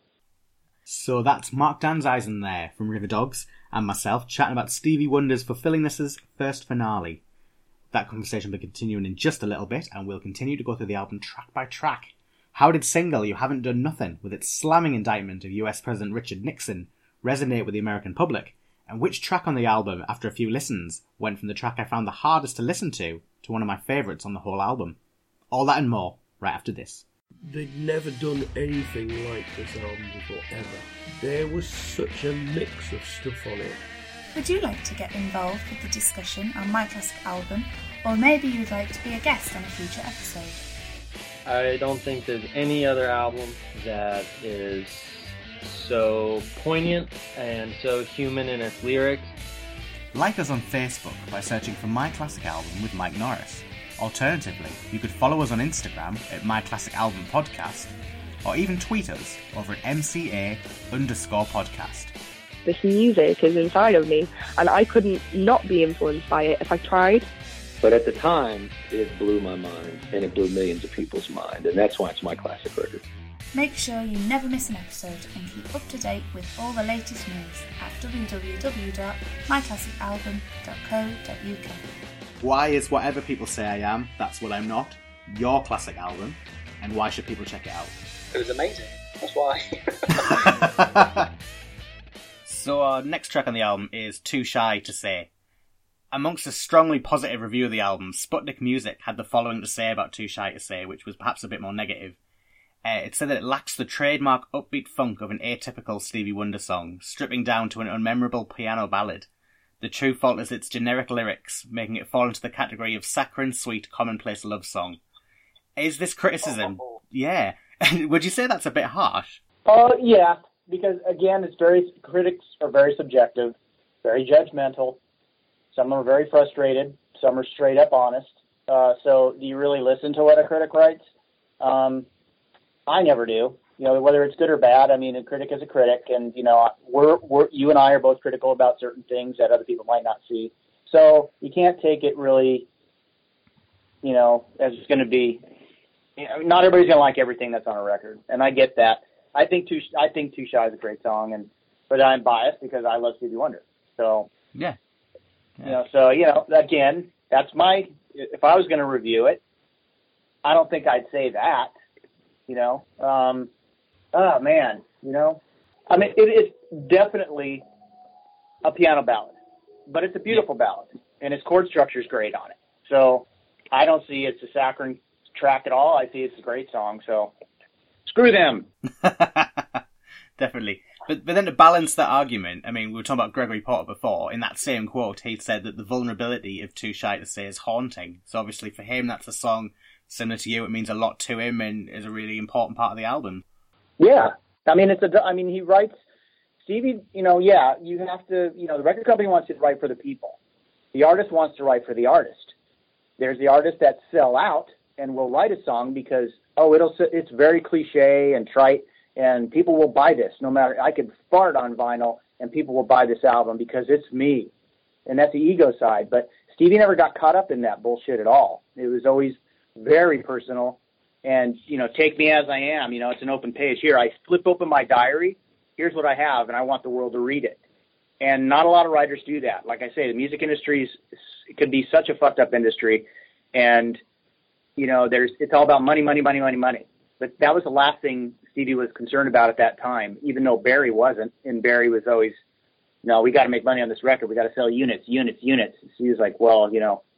So that's Mark Danzeisen there from River Dogs and myself chatting about Stevie Wonder's Fulfillingness's first finale. That conversation will be continuing in just a little bit, and we'll continue to go through the album track by track. How did single You Haven't Done Nothing, with its slamming indictment of U S President Richard Nixon, resonate with the American public? And which track on the album, after a few listens, went from the track I found the hardest to listen to to one of my favourites on the whole album? All that and more, right after this. They'd never done anything like this album before, ever. There was such a mix of stuff on it. Would you like to get involved with the discussion on My Classic Album, or maybe you'd like to be a guest on a future episode? I don't think there's any other album that is so poignant and so human in its lyrics. Like us on Facebook by searching for My Classic Album with Mike Norris. Alternatively, you could follow us on Instagram at My Classic Album Podcast, or even tweet us over at M C A underscore podcast. This music is inside of me, and I couldn't not be influenced by it if I tried. But at the time, it blew my mind, and it blew millions of people's mind, and that's why it's my classic record. Make sure you never miss an episode and keep up to date with all the latest news at w w w dot my classic album dot co dot u k. Why is Whatever People Say I Am, That's What I'm Not, your classic album, and why should people check it out? It was amazing. That's why. So our next track on the album is Too Shy to Say. Amongst a strongly positive review of the album, Sputnik Music had the following to say about Too Shy to Say, which was perhaps a bit more negative. Uh, it said that it lacks the trademark upbeat funk of an atypical Stevie Wonder song, stripping down to an unmemorable piano ballad. The true fault is its generic lyrics, making it fall into the category of saccharine sweet commonplace love song. Is this criticism? Oh. Yeah. Would you say that's a bit harsh? Oh, uh, yeah, because again, it's very, critics are very subjective, very judgmental. Some are very frustrated. Some are straight up honest. Uh, so do you really listen to what a critic writes? Um, I never do. You know, whether it's good or bad, I mean, a critic is a critic, and, you know, we're, we're, you and I are both critical about certain things that other people might not see. So you can't take it really, you know, as it's going to be, you know, not everybody's going to like everything that's on a record, and I get that. I think Too, I think Too Shy is a great song, and but I'm biased because I love Stevie Wonder. So yeah, Yeah. You know, so, you know, again, that's my, if I was going to review it, I don't think I'd say that, you know. Um, oh, man, you know. I mean, it is definitely a piano ballad, but it's a beautiful ballad, and its chord structure is great on it. So I don't see it's a saccharine track at all. I see it's a great song, so screw them. Definitely. But but then to balance that argument, I mean, we were talking about Gregory Porter before. In that same quote, he said that the vulnerability of Too Shy to Say is haunting. So obviously for him, that's a song similar to you. It means a lot to him and is a really important part of the album. Yeah. I mean, it's a, I mean, he writes, Stevie, you know, yeah, you have to, you know, the record company wants you to write for the people. The artist wants to write for the artist. There's the artists that sell out and will write a song because, oh, it'll, it's very cliche and trite. And people will buy this no matter, I could fart on vinyl and people will buy this album because it's me. And that's the ego side. But Stevie never got caught up in that bullshit at all. It was always very personal. And, you know, take me as I am. You know, it's an open page. Here, I flip open my diary. Here's what I have, and I want the world to read it. And not a lot of writers do that. Like I say, the music industry is, it could be such a fucked up industry. And, you know, there's it's all about money, money, money, money, money. But that was the last thing Stevie was concerned about at that time, even though Barry wasn't. And Barry was always, no, we got to make money on this record. We got to sell units, units, units. So he was like, well, you know,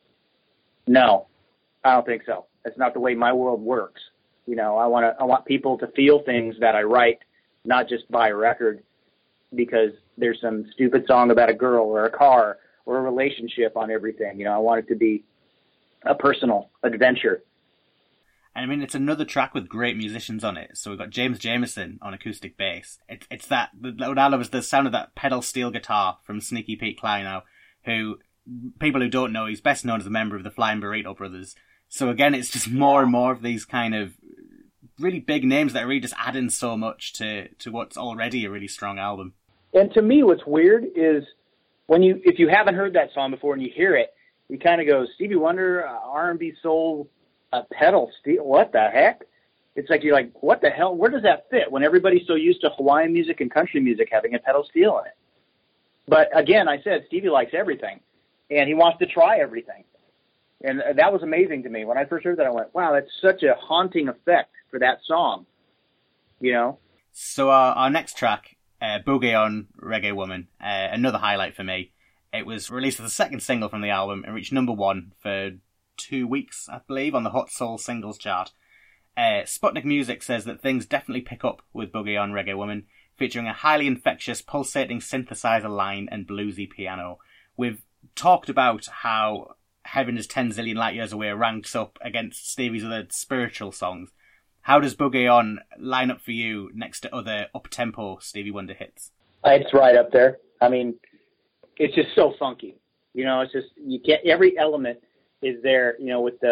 no, I don't think so. That's not the way my world works. You know, I want to, I want people to feel things that I write, not just buy a record because there's some stupid song about a girl or a car or a relationship on everything. You know, I want it to be a personal adventure. And I mean, it's another track with great musicians on it. So we've got James Jamerson on acoustic bass. It, it's that, what I love is the sound of that pedal steel guitar from Sneaky Pete Kleinow, who, people who don't know, he's best known as a member of the Flying Burrito Brothers. So again, it's just more and more of these kind of really big names that are really just adding so much to, to what's already a really strong album. And to me, what's weird is when you, if you haven't heard that song before and you hear it, you kind of go, Stevie Wonder, uh, R and B soul, a pedal steel, what the heck? It's like, you're like, what the hell? Where does that fit when everybody's so used to Hawaiian music and country music having a pedal steel in it? But again, I said, Stevie likes everything and he wants to try everything. And that was amazing to me. When I first heard that, I went, wow, that's such a haunting effect for that song, you know? So our, our next track, uh, Boogie on Reggae Woman, uh, another highlight for me. It was released as the second single from the album and reached number one for two weeks, I believe, on the Hot Soul Singles chart. Uh, Sputnik Music says that things definitely pick up with Boogie on Reggae Woman, featuring a highly infectious, pulsating synthesizer line and bluesy piano. We've talked about how Heaven is ten zillion light years away ranks up against Stevie's other spiritual songs. How does Boogie On line up for you next to other up-tempo Stevie Wonder hits? It's right up there. I mean, it's just so funky. You know, it's just, you get every element is there, you know, with the,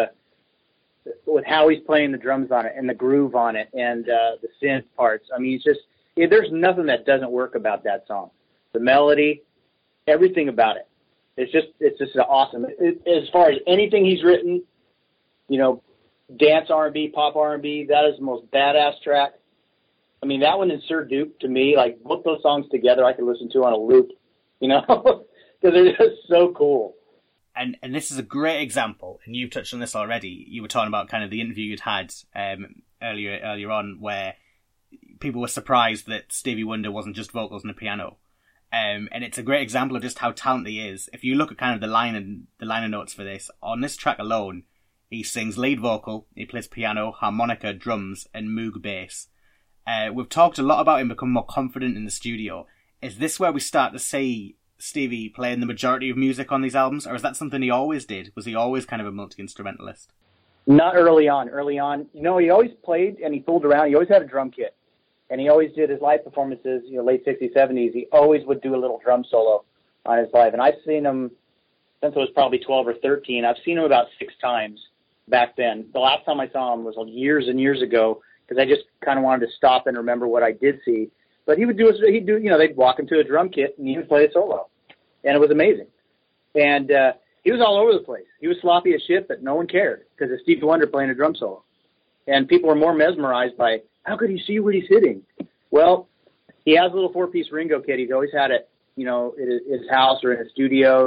with how he's playing the drums on it and the groove on it and uh, the synth parts. I mean, it's just, yeah, there's nothing that doesn't work about that song. The melody, everything about it. It's just, it's just awesome. It, as far as anything he's written, you know, dance R and B, pop R and B, that is the most badass track. I mean, that one and Sir Duke, to me, like, both those songs together I could listen to on a loop, you know, because they're just so cool. And and this is a great example, and you've touched on this already. You were talking about kind of the interview you'd had um, earlier earlier on where people were surprised that Stevie Wonder wasn't just vocals and a piano. Um, and it's a great example of just how talented he is. If you look at kind of the line and the liner notes for this, on this track alone, he sings lead vocal, he plays piano, harmonica, drums, and moog bass. Uh, we've talked a lot about him becoming more confident in the studio. Is this where we start to see Stevie playing the majority of music on these albums, or is that something he always did? Was he always kind of a multi-instrumentalist? Not early on. Early on, you know, he always played and he fooled around. He always had a drum kit. And he always did his live performances, you know, late sixties, seventies. He always would do a little drum solo on his live. And I've seen him since I was probably twelve or thirteen. I've seen him about six times back then. The last time I saw him was years and years ago because I just kind of wanted to stop and remember what I did see. But he would do, he'd do, you know, they'd walk into a drum kit and he would play a solo. And it was amazing. And uh, he was all over the place. He was sloppy as shit, but no one cared because it's Stevie Wonder playing a drum solo. And people were more mesmerized by, how could he see what he's hitting? Well, he has a little four-piece Ringo kit. He's always had it, you know, in his house or in his studio.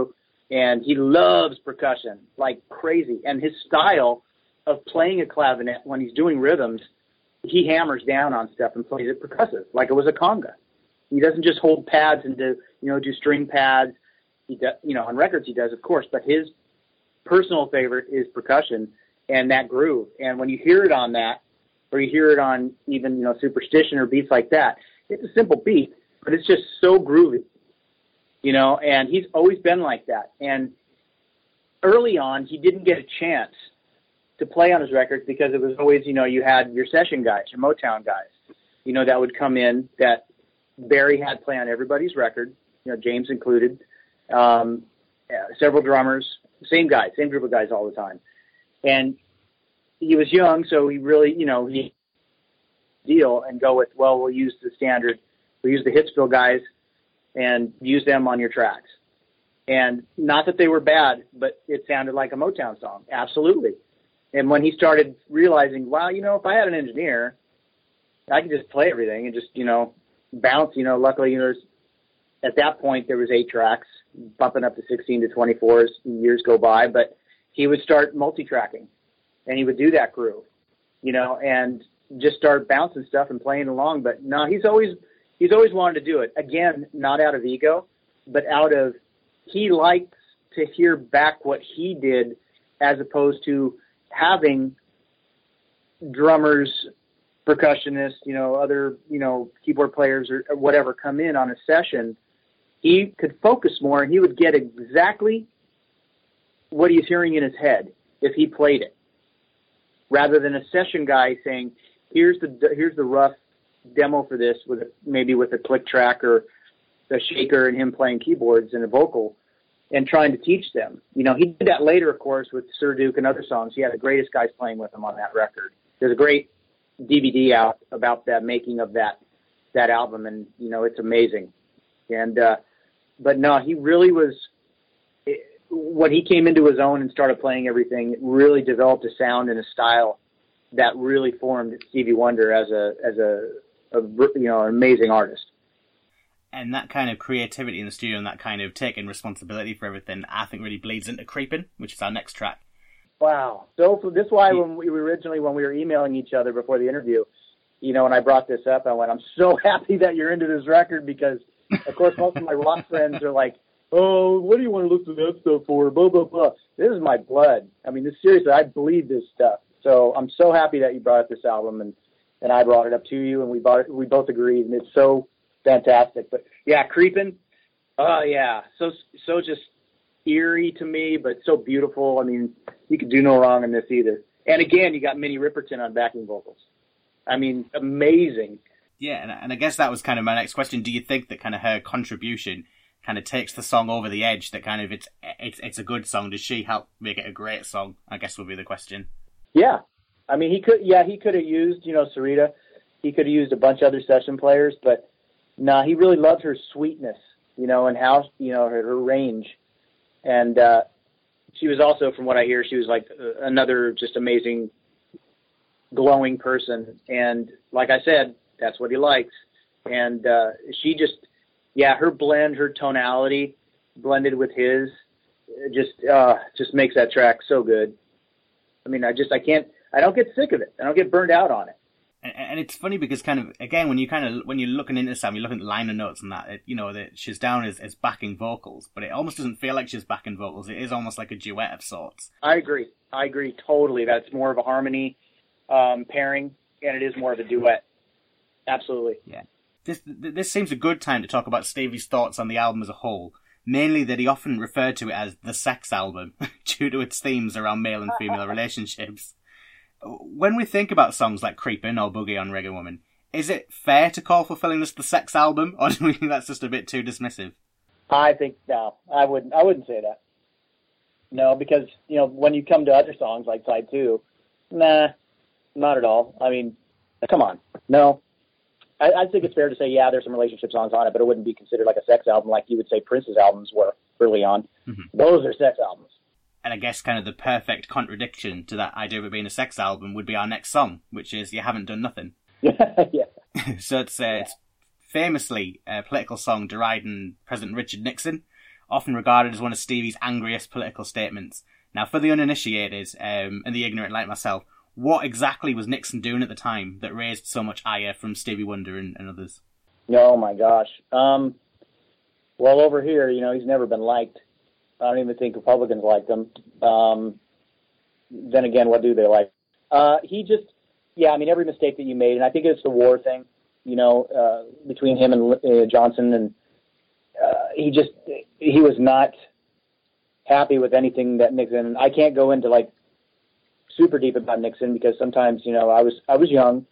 And he loves percussion like crazy. And his style of playing a clavinet when he's doing rhythms, he hammers down on stuff and plays it percussive, like it was a conga. He doesn't just hold pads and do, you know, do string pads. He does, you know, on records he does, of course, but his personal favorite is percussion and that groove. And when you hear it on that, or you hear it on even, you know, Superstition or beats like that, it's a simple beat, but it's just so groovy, you know, and he's always been like that. And early on, he didn't get a chance to play on his records because it was always, you know, you had your session guys, your Motown guys, you know, that would come in that Barry had play on everybody's record, you know, James included, um, yeah, several drummers, same guys, same group of guys all the time. And he was young, so he really, you know, he deal and go with, well, we'll use the standard, we'll use the Hitsville guys and use them on your tracks. And not that they were bad, but it sounded like a Motown song. Absolutely. And when he started realizing, wow, you know, if I had an engineer, I could just play everything and just, you know, bounce, you know, luckily, you know, at that point there was eight tracks, bumping up to sixteen to twenty-four as years go by, but he would start multi-tracking and he would do that groove, you know, and just start bouncing stuff and playing along. But no, he's always, he's always wanted to do it. Again, not out of ego, but out of, he likes to hear back what he did as opposed to having drummers, percussionists, you know, other, you know, keyboard players or, or whatever come in on a session. He could focus more and he would get exactly what he's hearing in his head if he played it, rather than a session guy saying, here's the, here's the rough demo for this with a, maybe with a click track or a shaker and him playing keyboards and a vocal and trying to teach them. You know, he did that later, of course, with Sir Duke and other songs. He had the greatest guys playing with him on that record. There's a great D V D out about the making of that, that album. And, you know, it's amazing. And, uh, but no, he really was, it, when he came into his own and started playing everything, it really developed a sound and a style that really formed Stevie Wonder as a, as a, a you know, an amazing artist. And that kind of creativity in the studio and that kind of taking responsibility for everything, I think really bleeds into Creepin', which is our next track. Wow. So this is why when we originally, when we were emailing each other before the interview, you know, when I brought this up, I went, I'm so happy that you're into this record because, of course, most of my rock friends are like, oh, what do you want to listen to that stuff for? Blah, blah, blah. This is my blood. I mean, this, seriously, I bleed this stuff. So I'm so happy that you brought up this album and, and I brought it up to you and we bought it, we both agreed and it's so fantastic. But yeah, Creepin'. Oh yeah. So, so just eerie to me, but so beautiful. I mean, you could do no wrong in this either. And again, you got Minnie Riperton on backing vocals. I mean, amazing. Yeah. And, and I guess that was kind of my next question. Do you think that kind of her contribution kind of takes the song over the edge, that kind of it's, it's, it's a good song? Does she help make it a great song? I guess would be the question. Yeah. I mean, he could, yeah, he could have used, you know, Sarita. He could have used a bunch of other session players, but no, nah, he really loved her sweetness, you know, and how, you know, her, her range. And uh, she was also, from what I hear, she was like uh, another just amazing, glowing person. And like I said, that's what he likes. And uh, she just, yeah, her blend, her tonality blended with his, just uh, just makes that track so good. I mean, I just, I can't, I don't get sick of it. I don't get burned out on it. And, and it's funny because kind of, again, when you kind of, when you're looking into Sam, you're looking at the liner notes and that, it, you know, that she's down as, as backing vocals, but it almost doesn't feel like she's backing vocals. It is almost like a duet of sorts. I agree. I agree totally. That's more of a harmony um, pairing, and it is more of a duet. Absolutely. Yeah. This, this seems a good time to talk about Stevie's thoughts on the album as a whole. Mainly that he often referred to it as the sex album, due to its themes around male and female relationships. When we think about songs like Creepin' or Boogie on Reggae Woman, is it fair to call Fulfilling this the sex album, or do we think that's just a bit too dismissive? I think, no, I wouldn't, I wouldn't say that. No, because, you know, when you come to other songs like Side two, nah, not at all. I mean, come on, no. I, I think it's fair to say, yeah, there's some relationship songs on it, but it wouldn't be considered like a sex album like you would say Prince's albums were early on. Mm-hmm. Those are sex albums. And I guess kind of the perfect contradiction to that idea of it being a sex album would be our next song, which is You Haven't Done Nothing. Yeah. So it's, uh, yeah. it's famously a political song deriding President Richard Nixon, often regarded as one of Stevie's angriest political statements. Now, for the uninitiated um, and the ignorant like myself, what exactly was Nixon doing at the time that raised so much ire from Stevie Wonder and, and others? Oh, my gosh. Um, well, over here, you know, he's never been liked. I don't even think Republicans liked him. Um, then again, what do they like? Uh, he just, yeah, I mean, every mistake that you made, and I think it's the war thing, you know, uh, between him and uh, Johnson, and uh, he just, he was not happy with anything that Nixon, I can't go into, like, super deep about Nixon because sometimes, you know, I was I was young.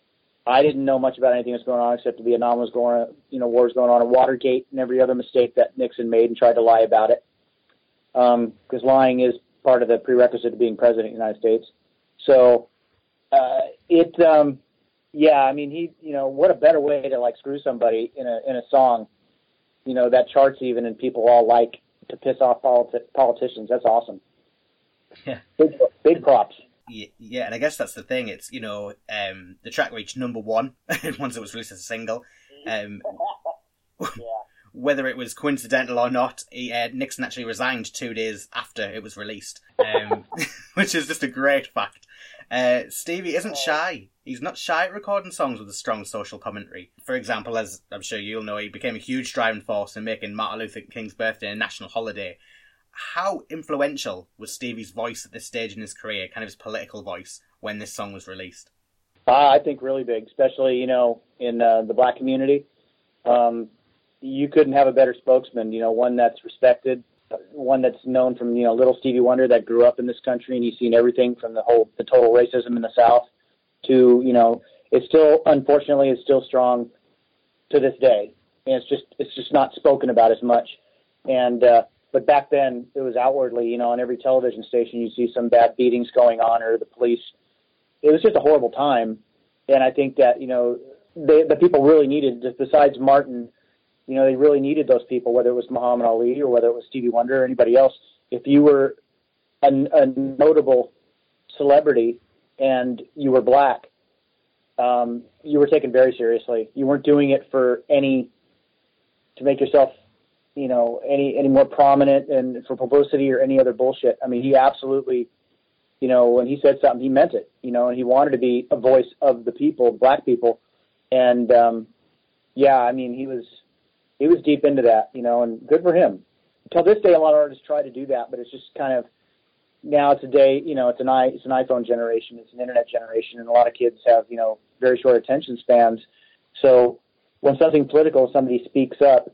I didn't know much about anything that's going on except the Vietnam was going on, you know, war was going on, and Watergate and every other mistake that Nixon made and tried to lie about it. Because um, lying is part of the prerequisite to being president of the United States. So uh, it, um, yeah, I mean, he, you know, what a better way to like screw somebody in a in a song, you know, that charts even and people all like to piss off politi- politicians. That's awesome. Yeah, big, big props. Yeah, yeah, and I guess that's the thing. It's, you know, um, the track reached number one once it was released as a single. Um, yeah. Whether it was coincidental or not, he, uh, Nixon actually resigned two days after it was released, um, which is just a great fact. Uh, Stevie isn't shy. He's not shy at recording songs with a strong social commentary. For example, as I'm sure you'll know, he became a huge driving force in making Martin Luther King's birthday a national holiday. How influential was Stevie's voice at this stage in his career, kind of his political voice, when this song was released? Uh, I think really big, especially, you know, in uh, the black community. Um, you couldn't have a better spokesman, you know, one that's respected, one that's known from, you know, little Stevie Wonder that grew up in this country, and he's seen everything from the whole, the total racism in the South to, you know, it's still, unfortunately, it's still strong to this day. And it's just, it's just not spoken about as much. And, uh, but back then it was outwardly, you know, on every television station, you see some bad beatings going on or the police. It was just a horrible time. And I think that, you know, they, the people really needed, besides Martin, you know, they really needed those people, whether it was Muhammad Ali or whether it was Stevie Wonder or anybody else. If you were a, a notable celebrity and you were black, um, you were taken very seriously. You weren't doing it for any, to make yourself, you know, any, any more prominent and for publicity or any other bullshit. I mean, he absolutely, you know, when he said something, he meant it, you know, and he wanted to be a voice of the people, black people. And, um, yeah, I mean, he was, he was deep into that, you know, and good for him. Till this day, a lot of artists try to do that, but it's just kind of, now it's a day, you know, it's an i, it's an iPhone generation, it's an internet generation, and a lot of kids have, you know, very short attention spans. So when something political, somebody speaks up,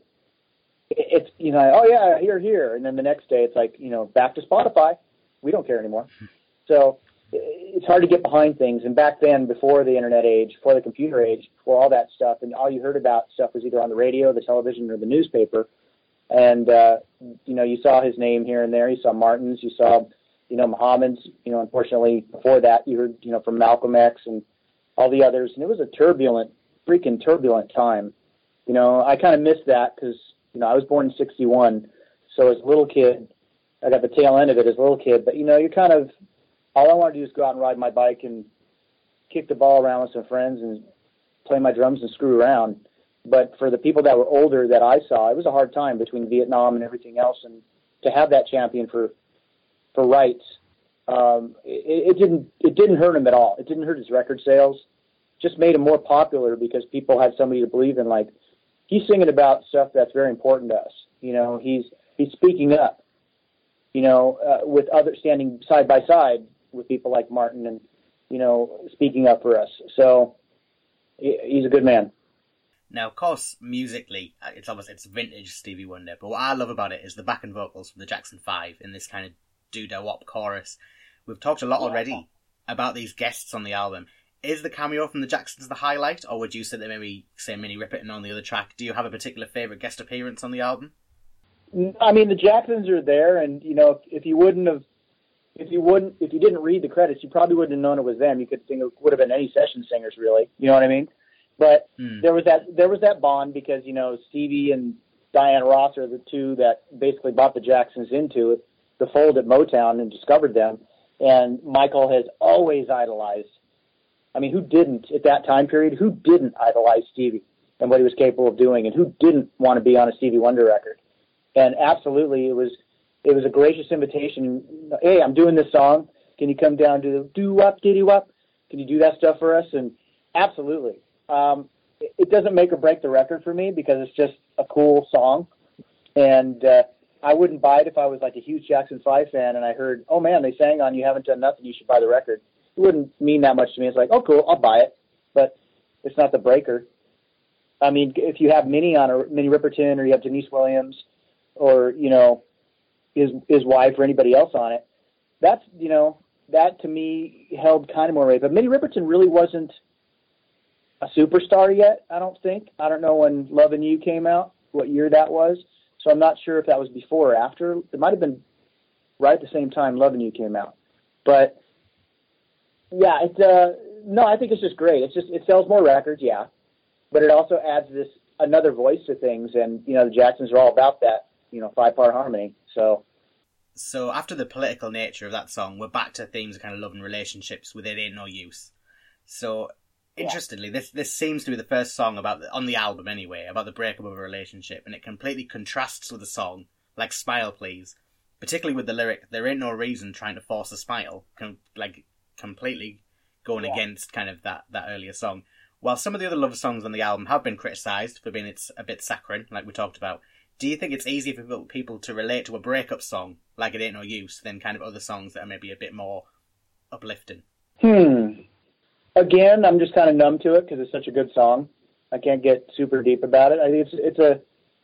it's, you know, oh yeah, here, here. And then the next day it's like, you know, back to Spotify. We don't care anymore. So it's hard to get behind things. And back then, before the internet age, before the computer age, before all that stuff, and all you heard about stuff was either on the radio, the television, or the newspaper. And, uh, you know, you saw his name here and there. You saw Martin's, you saw, you know, Muhammad's, you know, unfortunately before that you heard, you know, from Malcolm X and all the others. And it was a turbulent, freaking turbulent time. You know, I kind of missed that because, you know, I was born in sixty-one, so as a little kid, I got the tail end of it as a little kid. But, you know, you're kind of, all I want to do is go out and ride my bike and kick the ball around with some friends and play my drums and screw around. But for the people that were older that I saw, it was a hard time between Vietnam and everything else. And to have that champion for for rights, um, it, it didn't it didn't hurt him at all. It didn't hurt his record sales. Just made him more popular because people had somebody to believe in, like, he's singing about stuff that's very important to us. You know, he's he's speaking up, you know, uh, with other standing side by side with people like Martin and, you know, speaking up for us. So he's a good man. Now, of course, musically, it's almost it's vintage Stevie Wonder. But what I love about it is the backing vocals from the Jackson Five in this kind of doo-dah-wop chorus. We've talked a lot already about these guests on the album. Is the cameo from the Jacksons the highlight, or would you say that maybe, say, Minnie Riperton on the other track? Do you have a particular favourite guest appearance on the album? I mean, the Jacksons are there, and, you know, if, if you wouldn't have, if you wouldn't, if you didn't read the credits, you probably wouldn't have known it was them. You could think it would have been any session singers, really. You know what I mean? But hmm. there was that, there was that bond because, you know, Stevie and Diana Ross are the two that basically brought the Jacksons into the fold at Motown and discovered them. And Michael has always idolized. I mean, who didn't at that time period? Who didn't idolize Stevie and what he was capable of doing, and who didn't want to be on a Stevie Wonder record? And absolutely, it was it was a gracious invitation. Hey, I'm doing this song. Can you come down to the doo-wop, diddy-wop? Can you do that stuff for us? And absolutely. Um, it, it doesn't make or break the record for me because it's just a cool song. And uh, I wouldn't buy it if I was like a huge Jackson five fan and I heard, oh, man, they sang on You Haven't Done Nothing, you should buy the record. It wouldn't mean that much to me. It's like, oh, cool, I'll buy it. But it's not the breaker. I mean, if you have Minnie on, or Minnie Riperton, or you have Denise Williams, or, you know, his his wife or anybody else on it, that's, you know, that to me held kind of more weight. But Minnie Riperton really wasn't a superstar yet, I don't think. I don't know when Lovin' You came out, what year that was. So I'm not sure if that was before or after. It might have been right at the same time Lovin' You came out. But, yeah, it's, uh, no, I think it's just great. It's just, it sells more records, yeah. But it also adds this, another voice to things. And, you know, the Jacksons are all about that, you know, five-part harmony. So... So after the political nature of that song, we're back to themes of kind of love and relationships with It Ain't No Use. So, interestingly, yeah. this this seems to be the first song about the, on the album anyway, about the breakup of a relationship, and it completely contrasts with a song like Smile Please, particularly with the lyric, there ain't no reason trying to force a smile, com- like completely going yeah. against kind of that, that earlier song. While some of the other love songs on the album have been criticised for being it's a bit saccharine, like we talked about, do you think it's easier for people to relate to a breakup song, like It Ain't No Use, than kind of other songs that are maybe a bit more uplifting? Hmm. Again, I'm just kind of numb to it because it's such a good song. I can't get super deep about it. I think it's it's a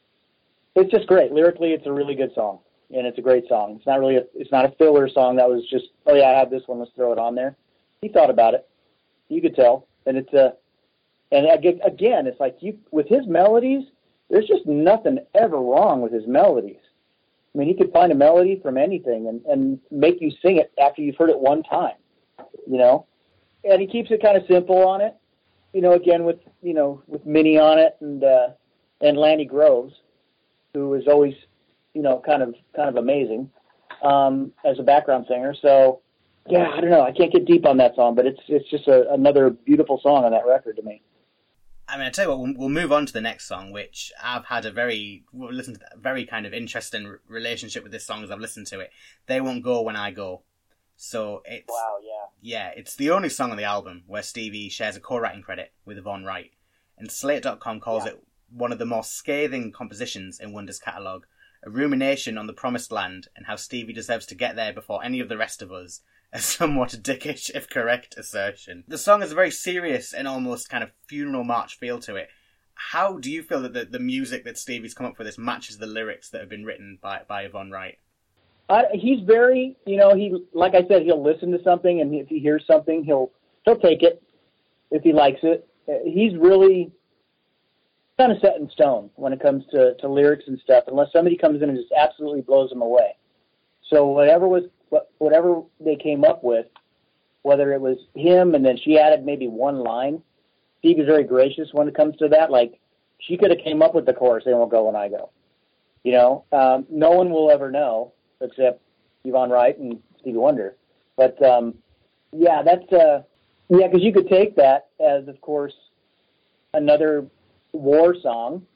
it's just great. Lyrically, it's a really good song, and it's a great song. It's not really a, it's not a filler song that was just, oh yeah, I have this one, let's throw it on there. He thought about it. You could tell, and it's a and again, it's like you with his melodies. There's just nothing ever wrong with his melodies. I mean, he could find a melody from anything and, and make you sing it after you've heard it one time, you know? And he keeps it kind of simple on it, you know, again with, you know, with Minnie on it and, uh, and Lanny Groves, who is always, you know, kind of, kind of amazing, um, as a background singer. So, yeah, I don't know. I can't get deep on that song, but it's, it's just a, another beautiful song on that record to me. I mean, I tell you what, we'll, we'll move on to the next song, which I've had a very, well, listen to that, very kind of interesting r- relationship with this song as I've listened to it. They Won't Go When I Go. So it's, wow, yeah. Yeah, it's the only song on the album where Stevie shares a co-writing credit with Yvonne Wright. And Slate dot com calls yeah. it one of the most scathing compositions in Wonder's catalogue, a rumination on the promised land and how Stevie deserves to get there before any of the rest of us. A somewhat dickish, if correct, assertion. The song has a very serious and almost kind of funeral march feel to it. How do you feel that the, the music that Stevie's come up with this matches the lyrics that have been written by, by Yvonne Wright? Uh, he's very, you know, he like I said, he'll listen to something, and if he hears something, he'll he'll take it if he likes it. He's really kind of set in stone when it comes to, to lyrics and stuff, unless somebody comes in and just absolutely blows him away. So whatever was whatever they came up with, whether it was him and then she added maybe one line, Steve is very gracious when it comes to that. Like, she could have came up with the chorus, They Won't Go When I Go. You know, um, no one will ever know except Yvonne Wright and Stevie Wonder. But, um, yeah, that's, uh, yeah, because you could take that as, of course, another war song,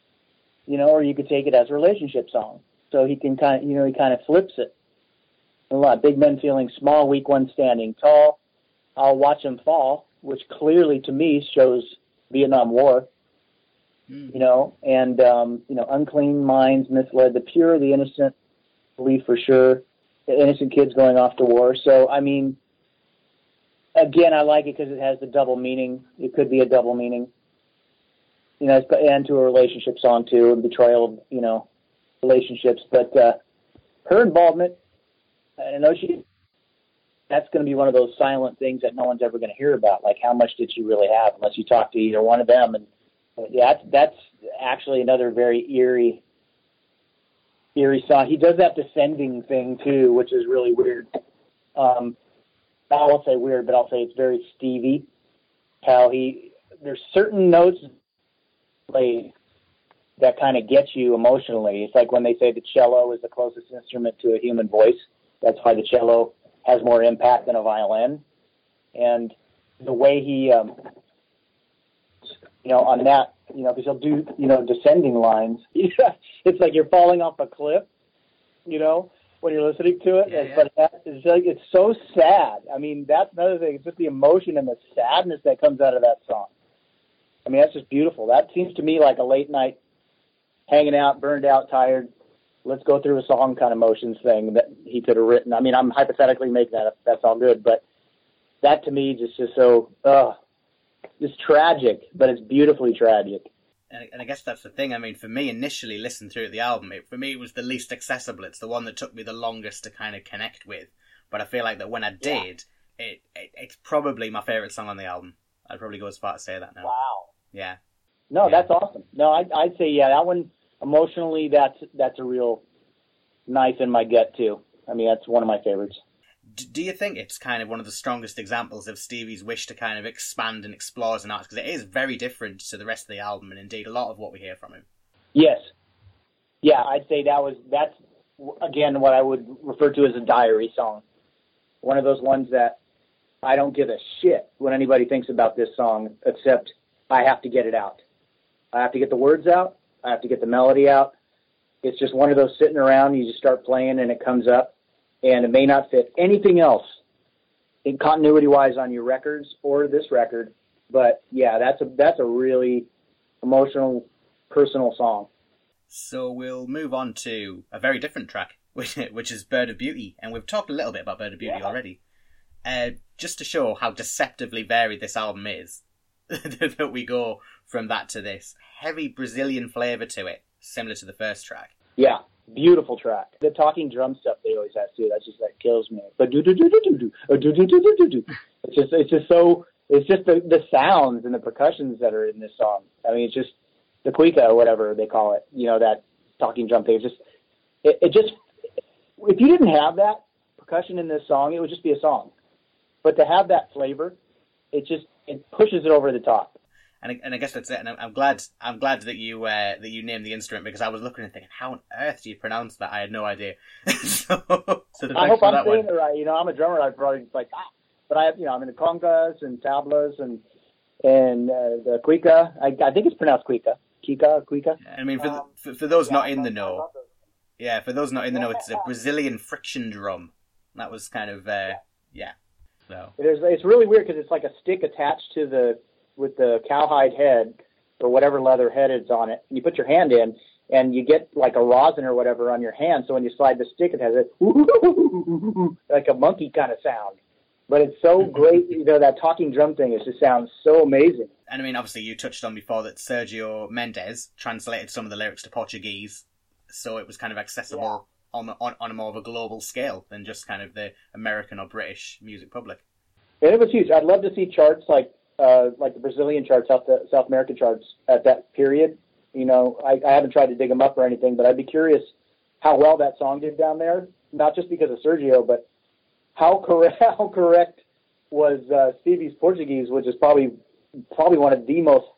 you know, or you could take it as a relationship song. So he can kind of, you know, he kind of flips it. A lot. Big men feeling small, weak one standing tall. I'll watch them fall, which clearly to me shows Vietnam War. Mm. You know, and um, you know, unclean minds misled the pure, the innocent believe for sure. The innocent kids going off to war. So I mean, again, I like it because it has the double meaning. It could be a double meaning. You know, and to a relationship song too, and betrayal of, you know, relationships. But uh, her involvement. I know she, that's going to be one of those silent things that no one's ever going to hear about. Like, how much did she really have, unless you talk to either one of them. And yeah, that's, that's actually another very eerie, eerie song. He does that descending thing too, which is really weird. Um, I won't say weird, but I'll say it's very Stevie. How he, there's certain notes played that kind of get you emotionally. It's like when they say the cello is the closest instrument to a human voice. That's why the cello has more impact than a violin. And the way he um, you know, on that, you know, because he'll do, you know, descending lines. It's like you're falling off a cliff, you know, when you're listening to it. Yeah, and, yeah. But that, it's like, it's so sad. I mean, that's another thing. It's just the emotion and the sadness that comes out of that song. I mean, that's just beautiful. That seems to me like a late night hanging out, burned out, tired. Let's go through a song kind of motions thing that he could have written. I mean, I'm hypothetically making that up. That's all good. But that to me just is so, uh, it's tragic, but it's beautifully tragic. And, and I guess that's the thing. I mean, for me, initially listening through the album, it, for me, it was the least accessible. It's the one that took me the longest to kind of connect with. But I feel like that when I did, yeah. it, it it's probably my favourite song on the album. I'd probably go as far to say that now. Wow. Yeah. No, yeah. That's awesome. No, I, I'd say, yeah, that one, emotionally, that's that's a real knife in my gut, too. I mean, that's one of my favorites. D- do you think it's kind of one of the strongest examples of Stevie's wish to kind of expand and explore as an artist? Because it is very different to the rest of the album, and indeed a lot of what we hear from him. Yes. Yeah, I'd say that was, that's, again, what I would refer to as a diary song. One of those ones that I don't give a shit when anybody thinks about this song, except I have to get it out. I have to get the words out. I have to get the melody out. It's just one of those sitting around, you just start playing and it comes up, and it may not fit anything else in continuity-wise on your records or this record, but yeah, that's a that's a really emotional, personal song. So we'll move on to a very different track, which, which is Bird of Beauty, and we've talked a little bit about Bird of Beauty yeah. already. Uh, just to show how deceptively varied this album is, that we go from that to this heavy Brazilian flavour to it, similar to the first track. Yeah, beautiful track. The talking drum stuff they always have too. That's just that kills me. But do do do do do do do do do do do. It's just it's just so it's just the the sounds and the percussions that are in this song. I mean, it's just the cuica or whatever they call it. You know, that talking drum thing. It's just it, it just if you didn't have that percussion in this song, it would just be a song. But to have that flavor, it just it pushes it over the top. And and I guess that's it. And I'm glad I'm glad that you uh, that you named the instrument, because I was looking and thinking, how on earth do you pronounce that? I had no idea. so, so I hope I'm saying one. it right. You know, I'm a drummer. I probably like, ah. But I have, you know, I'm in the congas and tablas and and uh, the cuica. I, I think it's pronounced cuica, kika, cuica. I mean, for, um, for for those yeah, not in the I know, yeah, for those not in the know, it's a Brazilian friction drum. That was kind of uh, yeah. So There's, it's really weird because it's like a stick attached to the with the cowhide head or whatever leather head is on it. And you put your hand in, and you get like a rosin or whatever on your hand. So when you slide the stick, it has a like a monkey kind of sound. But it's so great, you know, that talking drum thing. It just sounds so amazing. And I mean, obviously, you touched on before that Sergio Mendes translated some of the lyrics to Portuguese, so it was kind of accessible yeah. on, on on a more of a global scale than just kind of the American or British music public. And it was huge. I'd love to see charts like uh, like the Brazilian charts, South the South American charts at that period. You know, I, I haven't tried to dig them up or anything, but I'd be curious how well that song did down there. Not just because of Sergio, but how correct how correct was uh, Stevie's Portuguese, which is probably probably one of the most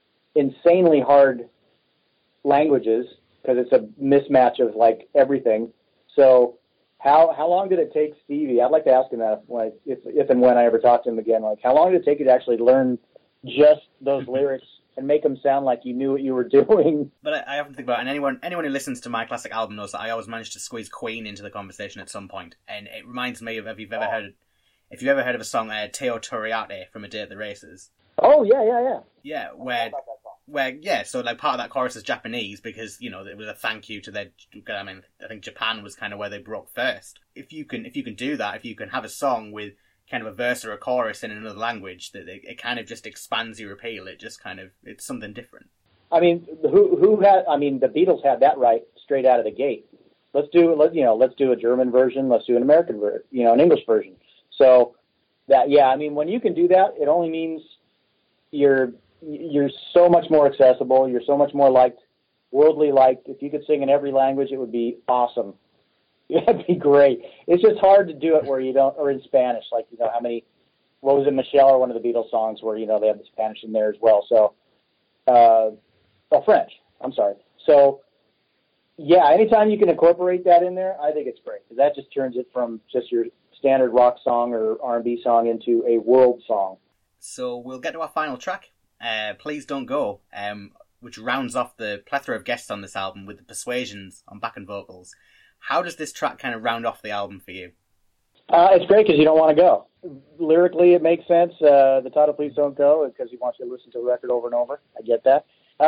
insanely hard languages because it's a mismatch of like everything. So. How how long did it take Stevie? I'd like to ask him that when I, if if and when I ever talk to him again. Like, how long did it take you to actually learn just those lyrics and make them sound like you knew what you were doing? But I, I often think about it, and anyone anyone who listens to my classic album knows that I always manage to squeeze Queen into the conversation at some point, and it reminds me of if you've ever oh. heard if you've ever heard of a song uh, Teo Toriate from A Day at the Races. Oh yeah yeah yeah yeah where. Where, yeah, so like part of that chorus is Japanese because, you know, it was a thank you to their, I mean, I think Japan was kind of where they broke first. If you can, if you can do that, if you can have a song with kind of a verse or a chorus in another language, that it, it kind of just expands your appeal. It just kind of, it's something different. I mean, who, who had, I mean, the Beatles had that right straight out of the gate. Let's do, let you know, let's do a German version, let's do an American version, you know, an English version. So that, yeah, I mean, when you can do that, it only means you're, you're so much more accessible. You're so much more liked, worldly liked. If you could sing in every language, it would be awesome. It'd be great. It's just hard to do it where you don't, or in Spanish, like, you know, how many, what was it, Michelle, or one of the Beatles songs where, you know, they have the Spanish in there as well. So, uh, oh, French, I'm sorry. So, yeah, anytime you can incorporate that in there, I think it's great. Because that just turns it from just your standard rock song or R and B song into a world song. So we'll get to our final track, uh, Please Don't Go, um, which rounds off the plethora of guests on this album with the Persuasions on back and vocals. How does this track kind of round off the album for you? Uh, it's great because you don't want to go. Lyrically, it makes sense. Uh, the title, Please Don't Go, is because he wants you to listen to the record over and over. I get that.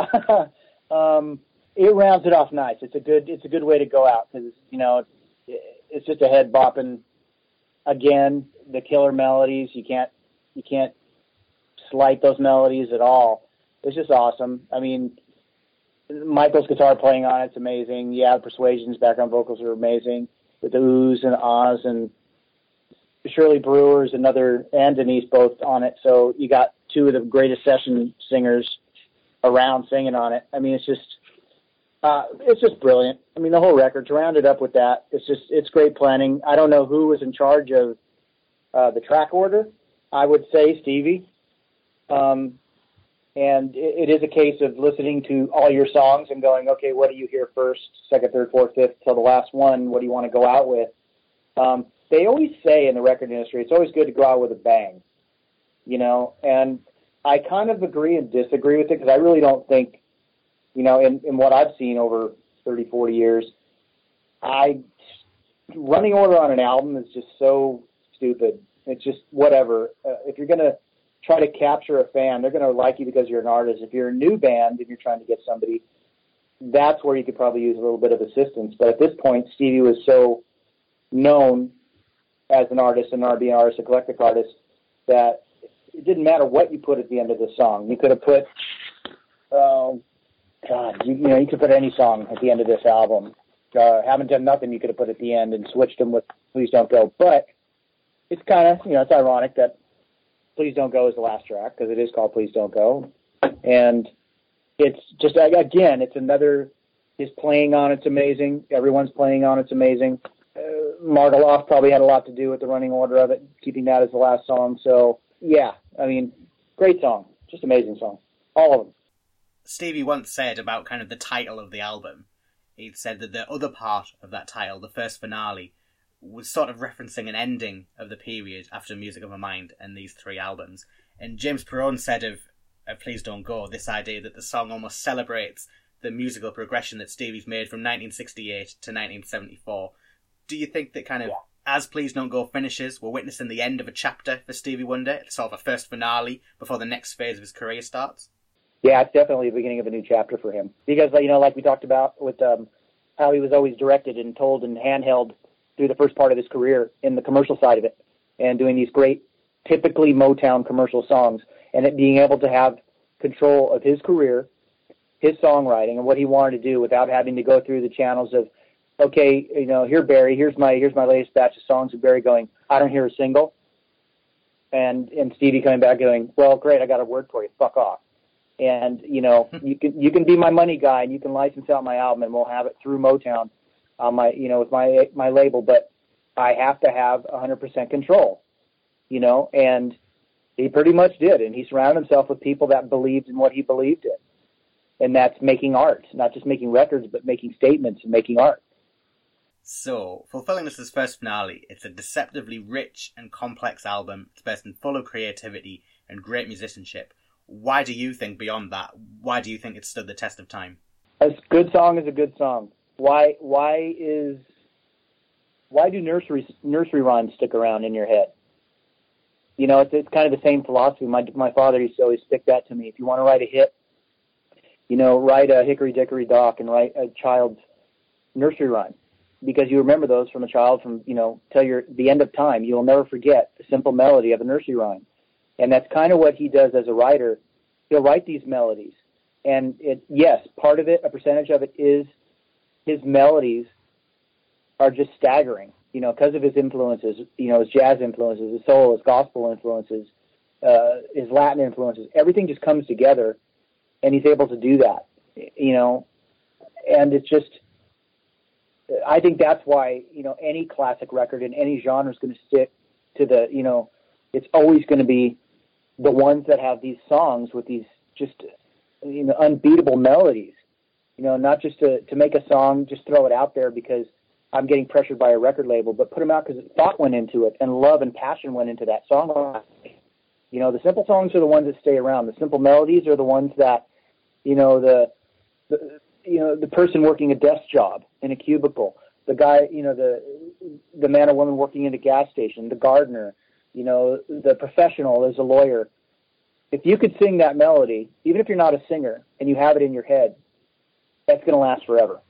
um, it rounds it off nice. It's a good it's a good way to go out because, you know, it's, it's just a head bopping. Again, the killer melodies, you can't you can't slight those melodies at all. It's just awesome. I mean, Michael's guitar playing on it's amazing. Yeah, the Persuasion's background vocals are amazing with the oohs and ahs, and Shirley Brewer's another, and Denise both on it. So you got two of the greatest session singers around singing on it. I mean, it's just uh, it's just brilliant. I mean, the whole record, to round it up with that, it's just it's great planning. I don't know who was in charge of uh, the track order. I would say Stevie. Um, and it, it is a case of listening to all your songs and going, okay, what do you hear first, second, third, fourth, fifth, till the last one? What do you want to go out with? Um, they always say in the record industry, it's always good to go out with a bang, you know, and I kind of agree and disagree with it because I really don't think, you know, in, in what I've seen over thirty, forty years, I running order on an album is just so stupid. It's just whatever. Uh, if you're going to try to capture a fan, they're going to like you because you're an artist. If you're a new band and you're trying to get somebody, that's where you could probably use a little bit of assistance. But at this point, Stevie was so known as an artist, an R and B artist, a eclectic artist, that it didn't matter what you put at the end of the song. You could have put, um, God, you, you know, you could put any song at the end of this album. Uh, Haven't Done Nothing you could have put at the end and switched them with Please Don't Go. But it's kind of, you know, it's ironic that Please Don't Go is the last track because it is called Please Don't Go. And it's just, again, it's another, his playing on it's amazing. Everyone's playing on it's amazing. Uh, Margoloff probably had a lot to do with the running order of it, keeping that as the last song. So, yeah, I mean, great song. Just amazing song. All of them. Stevie once said about kind of the title of the album, he'd said that the other part of that title, the first finale, was sort of referencing an ending of the period after Music of My Mind and these three albums. And James Perrone said of, of Please Don't Go, this idea that the song almost celebrates the musical progression that Stevie's made from nineteen sixty-eight to nineteen seventy-four. Do you think that kind of, yeah. as Please Don't Go finishes, we're witnessing the end of a chapter for Stevie Wonder? It's sort of a first finale before the next phase of his career starts? Yeah, it's definitely the beginning of a new chapter for him. Because, you know, like we talked about with um, how he was always directed and told and handheld through the first part of his career in the commercial side of it and doing these great, typically Motown commercial songs, and it being able to have control of his career, his songwriting, and what he wanted to do without having to go through the channels of, okay, you know, here, Barry, here's my here's my latest batch of songs, and Barry going, I don't hear a single. And and Stevie coming back going, well, great, I got a word for you, fuck off. And, you know, you can you can be my money guy, and you can license out my album, and we'll have it through Motown on my, you know, with my my label, but I have to have one hundred percent control, you know, and he pretty much did. And he surrounded himself with people that believed in what he believed in. And that's making art, not just making records, but making statements and making art. So, fulfilling this as first finale, it's a deceptively rich and complex album. It's based in full of creativity and great musicianship. Why do you think beyond that? Why do you think it stood the test of time? A good song is a good song. Why? Why is? Why do nursery nursery rhymes stick around in your head? You know, it's it's kind of the same philosophy. My my father used to always stick that to me. If you want to write a hit, you know, write a Hickory Dickory Dock and write a child's nursery rhyme, because you remember those from a child from, you know, till your the end of time. You will never forget the simple melody of a nursery rhyme. And that's kind of what he does as a writer. He'll write these melodies. And it, yes, part of it, a percentage of it is his melodies are just staggering, you know, because of his influences, you know, his jazz influences, his soul, his gospel influences, uh, his Latin influences. Everything just comes together, and he's able to do that, you know. And it's just, I think that's why, you know, any classic record in any genre is going to stick to the, you know, it's always going to be the ones that have these songs with these just, you know, unbeatable melodies. You know, not just to, to make a song, just throw it out there because I'm getting pressured by a record label, but put them out because thought went into it and love and passion went into that song. You know, the simple songs are the ones that stay around. The simple melodies are the ones that, you know, the, the you know, the person working a desk job in a cubicle, the guy, you know, the the man or woman working in a gas station, the gardener, you know, the professional as a lawyer. If you could sing that melody, even if you're not a singer and you have it in your head, that's going to last forever.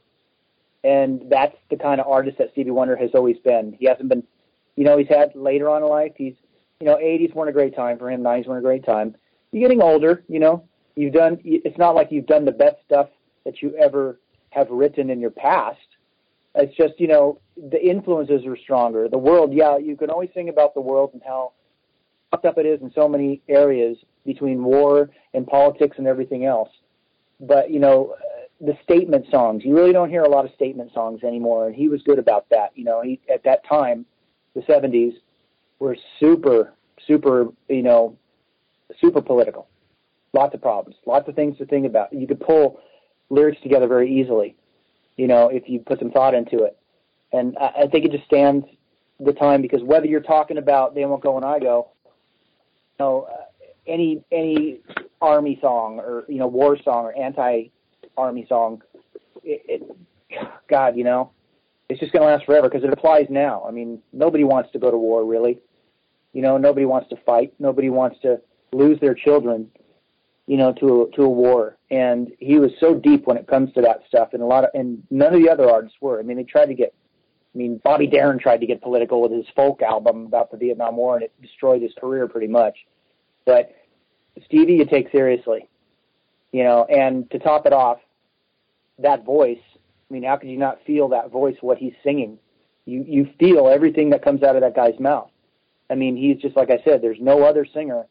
And that's the kind of artist that Stevie Wonder has always been. He hasn't been, you know, he's had later on in life, he's, you know, eighties weren't a great time for him, nineties weren't a great time. You're getting older, you know, you've done, it's not like you've done the best stuff that you ever have written in your past. It's just, you know, the influences are stronger. The world, yeah, you can always sing about the world and how fucked up it is in so many areas between war and politics and everything else. But, you know, the statement songs, you really don't hear a lot of statement songs anymore, and he was good about that. You know, he, at that time, the seventies, were super, super, you know, super political. Lots of problems, lots of things to think about. You could pull lyrics together very easily, you know, if you put some thought into it. And I, I think it just stands the time, because whether you're talking about They Won't Go When I Go, you know, uh, any any army song or, you know, war song or anti-army song, it, it, God, you know, it's just going to last forever because it applies now. I mean, nobody wants to go to war, really. You know, nobody wants to fight. Nobody wants to lose their children, you know, to a, to a war. And he was so deep when it comes to that stuff, and a lot of, and none of the other artists were. I mean, they tried to get, I mean, Bobby Darin tried to get political with his folk album about the Vietnam War, and it destroyed his career pretty much. But Stevie, you take seriously, you know, and to top it off, that voice, I mean, how could you not feel that voice, what he's singing? You you feel everything that comes out of that guy's mouth. I mean, he's just, like I said, there's no other singer,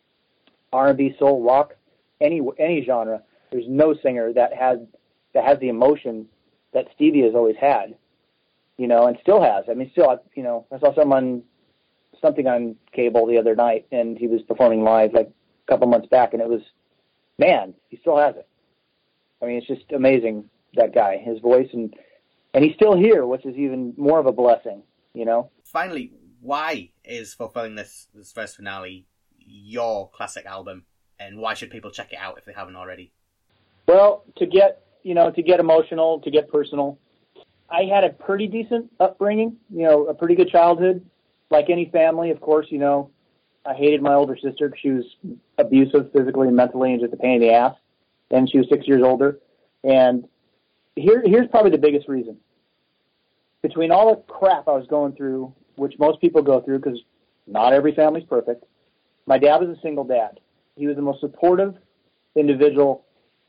R and B, soul, rock, any any genre, there's no singer that has that has the emotion that Stevie has always had, you know, and still has. I mean, still, you know, I saw someone, something on cable the other night, and he was performing live like a couple months back, and it was, man, he still has it. I mean, it's just amazing, that guy, his voice, and and he's still here, which is even more of a blessing, you know. Finally, why is Fulfilling This this first finale your classic album, and why should people check it out if they haven't already? Well, to get, you know, to get emotional, to get personal, I had a pretty decent upbringing, you know, a pretty good childhood. Like any family, of course, you know, I hated my older sister because she was abusive physically and mentally and just a pain in the ass. And she was six years older. And here, here's probably the biggest reason. Between all the crap I was going through, which most people go through because not every family's perfect, my dad was a single dad. He was the most supportive individual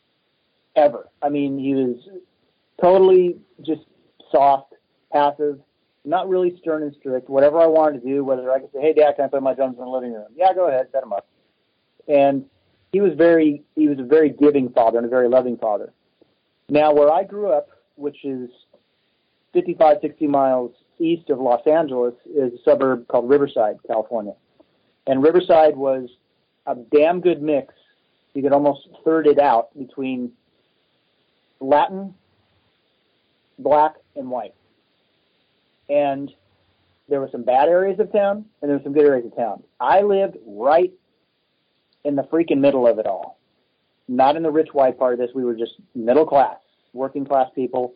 ever. I mean, he was totally just soft, passive, not really stern and strict. Whatever I wanted to do, whether I could say, hey, Dad, can I play my drums in the living room? Yeah, go ahead, set them up. And he was very, he was a very giving father and a very loving father. Now, where I grew up, which is fifty-five, sixty miles east of Los Angeles, is a suburb called Riverside, California. And Riverside was a damn good mix. You could almost third it out between Latin, black, and white. And there were some bad areas of town, and there were some good areas of town. I lived right in the freaking middle of it all. Not in the rich white part of this. We were just middle class, working class people.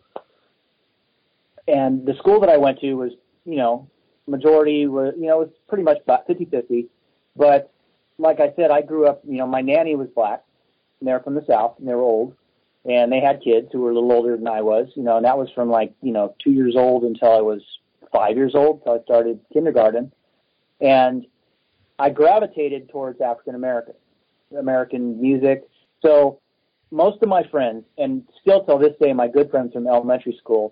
And the school that I went to was, you know, majority was, you know, it was pretty much about fifty-fifty. But like I said, I grew up, you know, my nanny was black, and they were from the South, and they were old. And they had kids who were a little older than I was, you know, and that was from like, you know, two years old until I was five years old, until I started kindergarten. And I gravitated towards African American, American music. So most of my friends, and still till this day, my good friends from elementary school,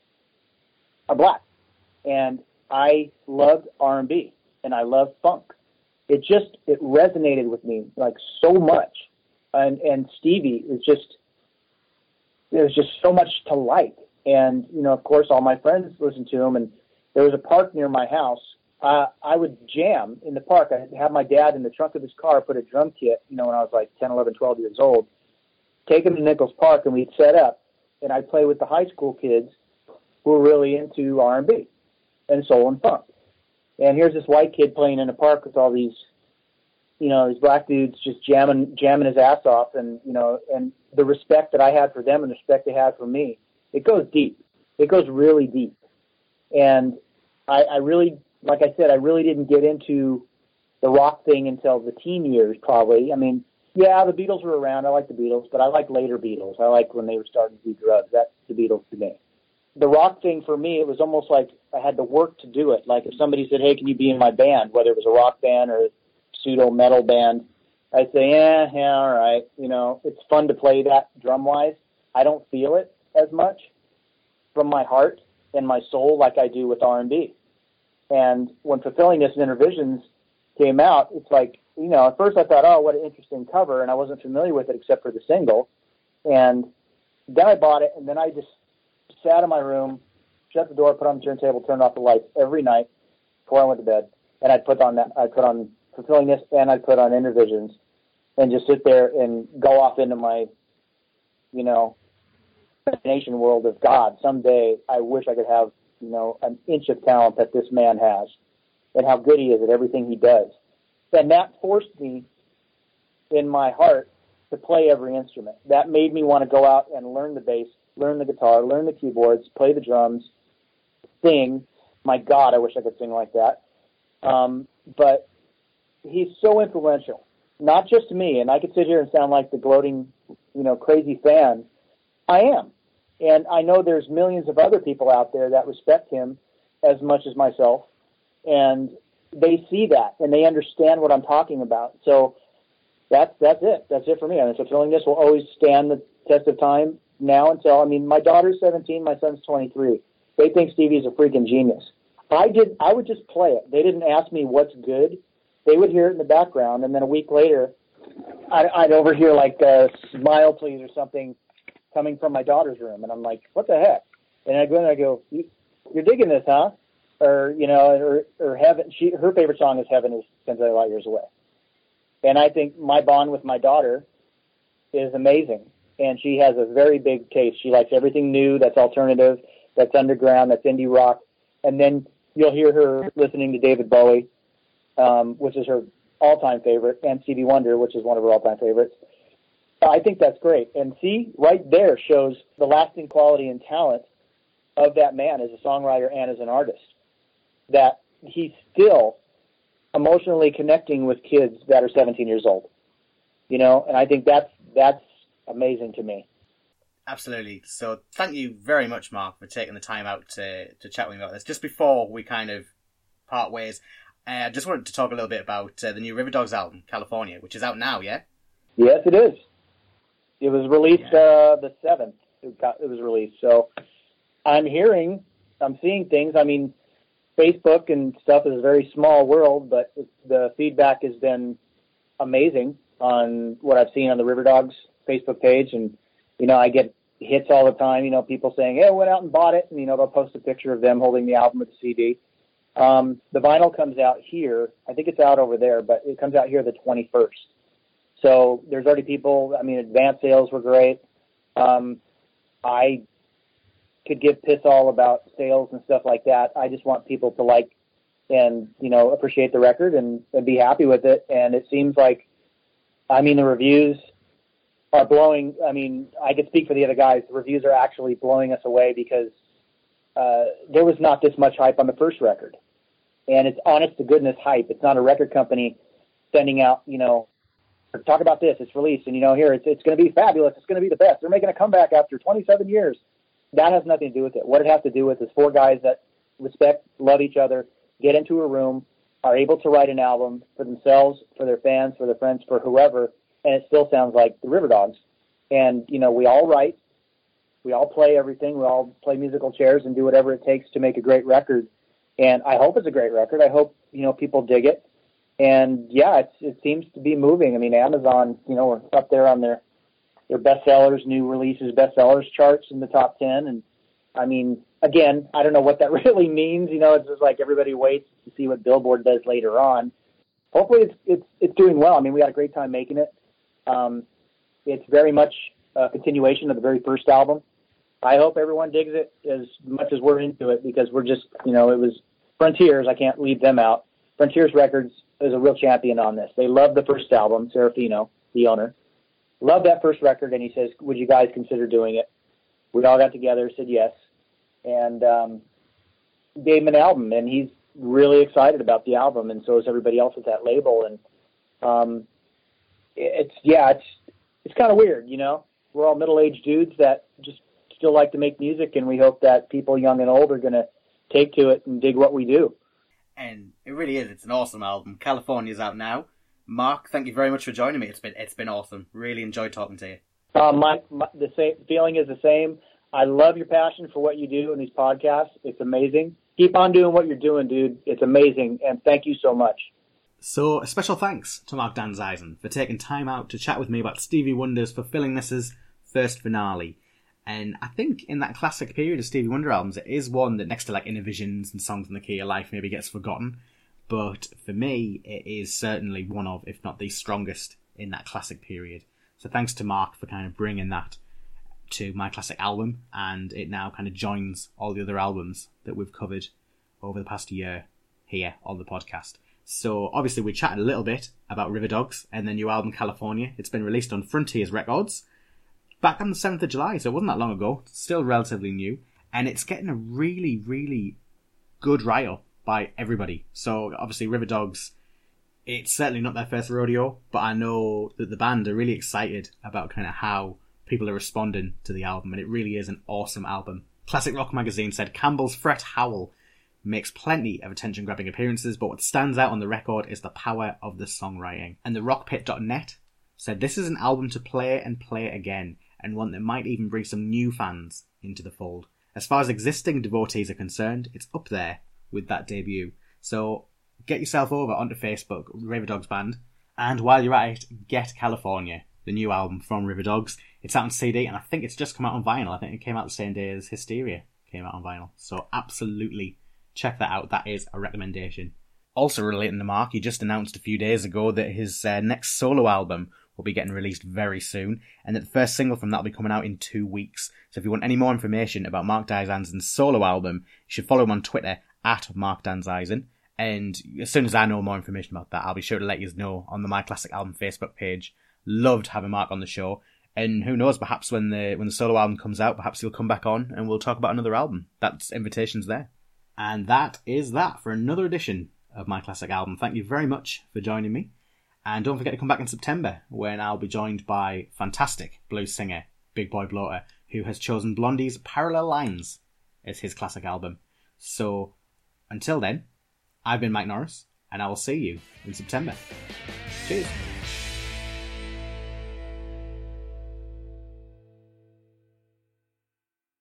are black. And I loved R and B, and I loved funk. It just, it resonated with me like so much. And, and Stevie is just, there's just so much to like. And, you know, of course, all my friends listened to him. And there was a park near my house. Uh, I would jam in the park. I'd have my dad in the trunk of his car put a drum kit, you know, when I was like ten, eleven, twelve years old, take him to Nichols Park, and we'd set up. And I'd play with the high school kids who were really into R and B and soul and funk. And here's this white kid playing in a park with all these you know, these black dudes just jamming, jamming his ass off, and, you know, and the respect that I had for them and the respect they had for me, it goes deep. It goes really deep. And I, I really, like I said, I really didn't get into the rock thing until the teen years, probably. I mean, yeah, the Beatles were around. I like the Beatles, but I like later Beatles. I like when they were starting to do drugs. That's the Beatles to me. The rock thing for me, it was almost like I had to work to do it. Like if somebody said, hey, can you be in my band, whether it was a rock band or a pseudo metal band, I'd say, yeah, yeah, all right. You know, it's fun to play that drum-wise. I don't feel it as much from my heart and my soul like I do with R and B. And when Fulfilling This and Intervisions came out, it's like, you know, at first I thought, oh, what an interesting cover, and I wasn't familiar with it except for the single. And then I bought it, and then I just sat in my room, shut the door, put on the turntable, turned off the lights every night before I went to bed, and I'd put on that, I'd put on Fulfilling This, and I'd put on Intervisions, and just sit there and go off into my, you know, imagination world of God. Someday I wish I could have, you know, an inch of talent that this man has, and how good he is at everything he does. And that forced me in my heart to play every instrument. That made me want to go out and learn the bass, learn the guitar, learn the keyboards, play the drums, sing. My God, I wish I could sing like that. Um, but he's so influential, not just to me. And I could sit here and sound like the gloating, you know, crazy fan. I am. And I know there's millions of other people out there that respect him as much as myself. And they see that, and they understand what I'm talking about. So that's that's it. That's it for me. I mean, Fulfilling This will always stand the test of time now until, I mean, my daughter's seventeen, my son's twenty-three. They think Stevie's a freaking genius. I did. I would just play it. They didn't ask me what's good. They would hear it in the background, and then a week later, I'd, I'd overhear like uh, "Smile Please" or something coming from my daughter's room, and I'm like, "What the heck?" And I go in and I go, "You're digging this, huh?" Or, you know, or, or Heaven. She, her favorite song is Heaven is Ten Thousand Light Years Away. And I think my bond with my daughter is amazing. And she has a very big taste. She likes everything new, that's alternative, that's underground, that's indie rock. And then you'll hear her listening to David Bowie, um, which is her all-time favorite, and Stevie Wonder, which is one of her all-time favorites. I think that's great. And see, right there shows the lasting quality and talent of that man as a songwriter and as an artist. That he's still emotionally connecting with kids that are seventeen years old, you know, and I think that's that's amazing to me. Absolutely. So thank you very much, Mark, for taking the time out to to chat with me about this. Just before we kind of part ways, uh, I just wanted to talk a little bit about uh, the new River Dogs album, California, which is out now, yeah? Yes, it is. It was released yeah. uh, the seventh. It, got, it was released. So I'm hearing, I'm seeing things. I mean, Facebook and stuff is a very small world, but the feedback has been amazing on what I've seen on the River Dogs Facebook page. And, you know, I get hits all the time, you know, people saying, hey, I went out and bought it. And, you know, they'll post a picture of them holding the album with the C D. Um, the vinyl comes out here. I think it's out over there, but it comes out here the twenty-first. So there's already people, I mean, advance sales were great. Um, I could give piss all about sales and stuff like that. I just want people to like and, you know, appreciate the record and, and be happy with it. And it seems like, I mean, the reviews are blowing. I mean, I could speak for the other guys. The reviews are actually blowing us away because uh, there was not this much hype on the first record. And it's honest to goodness hype. It's not a record company sending out, you know, talk about this, it's released, and, you know, here, it's, it's going to be fabulous. It's going to be the best. They're making a comeback after twenty-seven years. That has nothing to do with it. What it has to do with is four guys that respect, love each other, get into a room, are able to write an album for themselves, for their fans, for their friends, for whoever, and it still sounds like the River Dogs. And, you know, we all write, we all play everything, we all play musical chairs and do whatever it takes to make a great record. And I hope it's a great record. I hope, you know, people dig it. And, yeah, it's, it seems to be moving. I mean, Amazon, you know, we're up there on their their bestsellers, new releases, bestsellers charts in the top ten. And, I mean, again, I don't know what that really means. You know, it's just like everybody waits to see what Billboard does later on. Hopefully it's it's it's doing well. I mean, we had a great time making it. Um, it's very much a continuation of the very first album. I hope everyone digs it as much as we're into it because we're just, you know, it was Frontiers. I can't leave them out. Frontiers Records is a real champion on this. They love the first album, Serafino, the owner. Loved that first record, and he says, would you guys consider doing it? We all got together, said yes, and um, gave him an album, and he's really excited about the album, and so is everybody else at that label. And um, it's, yeah, it's it's kind of weird, you know? We're all middle-aged dudes that just still like to make music, and we hope that people young and old are going to take to it and dig what we do. And it really is. It's an awesome album. California's out now. Mark, thank you very much for joining me. It's been it's been awesome. Really enjoyed talking to you. Uh, my, my the same feeling is the same. I love your passion for what you do in these podcasts. It's amazing. Keep on doing what you're doing, dude. It's amazing, and thank you so much. So, a special thanks to Mark Danzeisen for taking time out to chat with me about Stevie Wonder's Fulfilling This' first finale. And I think in that classic period of Stevie Wonder albums, it is one that next to like Innervisions and Songs in the Key of Life maybe gets forgotten. But for me, it is certainly one of, if not the strongest in that classic period. So thanks to Mark for kind of bringing that to My Classic Album, and it now kind of joins all the other albums that we've covered over the past year here on the podcast. So obviously we chatted a little bit about River Dogs and their new album California. It's been released on Frontiers Records back on the seventh of July, so it wasn't that long ago. It's still relatively new, and it's getting a really, really good write-up by everybody. So obviously River Dogs, it's certainly not their first rodeo, but I know that the band are really excited about kind of how people are responding to the album, and it really is an awesome album. Classic Rock Magazine said Campbell's Fret Howell makes plenty of attention-grabbing appearances, but what stands out on the record is the power of the songwriting. And the rock pit dot net said this is an album to play and play again, and one that might even bring some new fans into the fold. As far as existing devotees are concerned, it's up there with that debut. So get yourself over onto Facebook, River Dogs Band, and while you're at it, get California, the new album from River Dogs. It's out on C D, and I think it's just come out on vinyl. I think it came out the same day as Hysteria came out on vinyl. So absolutely check that out. That is a recommendation. Also relating to Mark, he just announced a few days ago that his uh, next solo album will be getting released very soon, and that the first single from that will be coming out in two weeks. So if you want any more information about Mark Danzeisen's solo album, you should follow him on Twitter at Mark Danzeisen. And as soon as I know more information about that, I'll be sure to let you know on the My Classic Album Facebook page. Loved having Mark on the show. And who knows, perhaps when the when the solo album comes out, perhaps he'll come back on and we'll talk about another album. That's invitations there. And that is that for another edition of My Classic Album. Thank you very much for joining me. And don't forget to come back in September, when I'll be joined by fantastic blues singer Big Boy Bloater, who has chosen Blondie's Parallel Lines as his classic album. So until then, I've been Mike Norris, and I will see you in September. Cheers.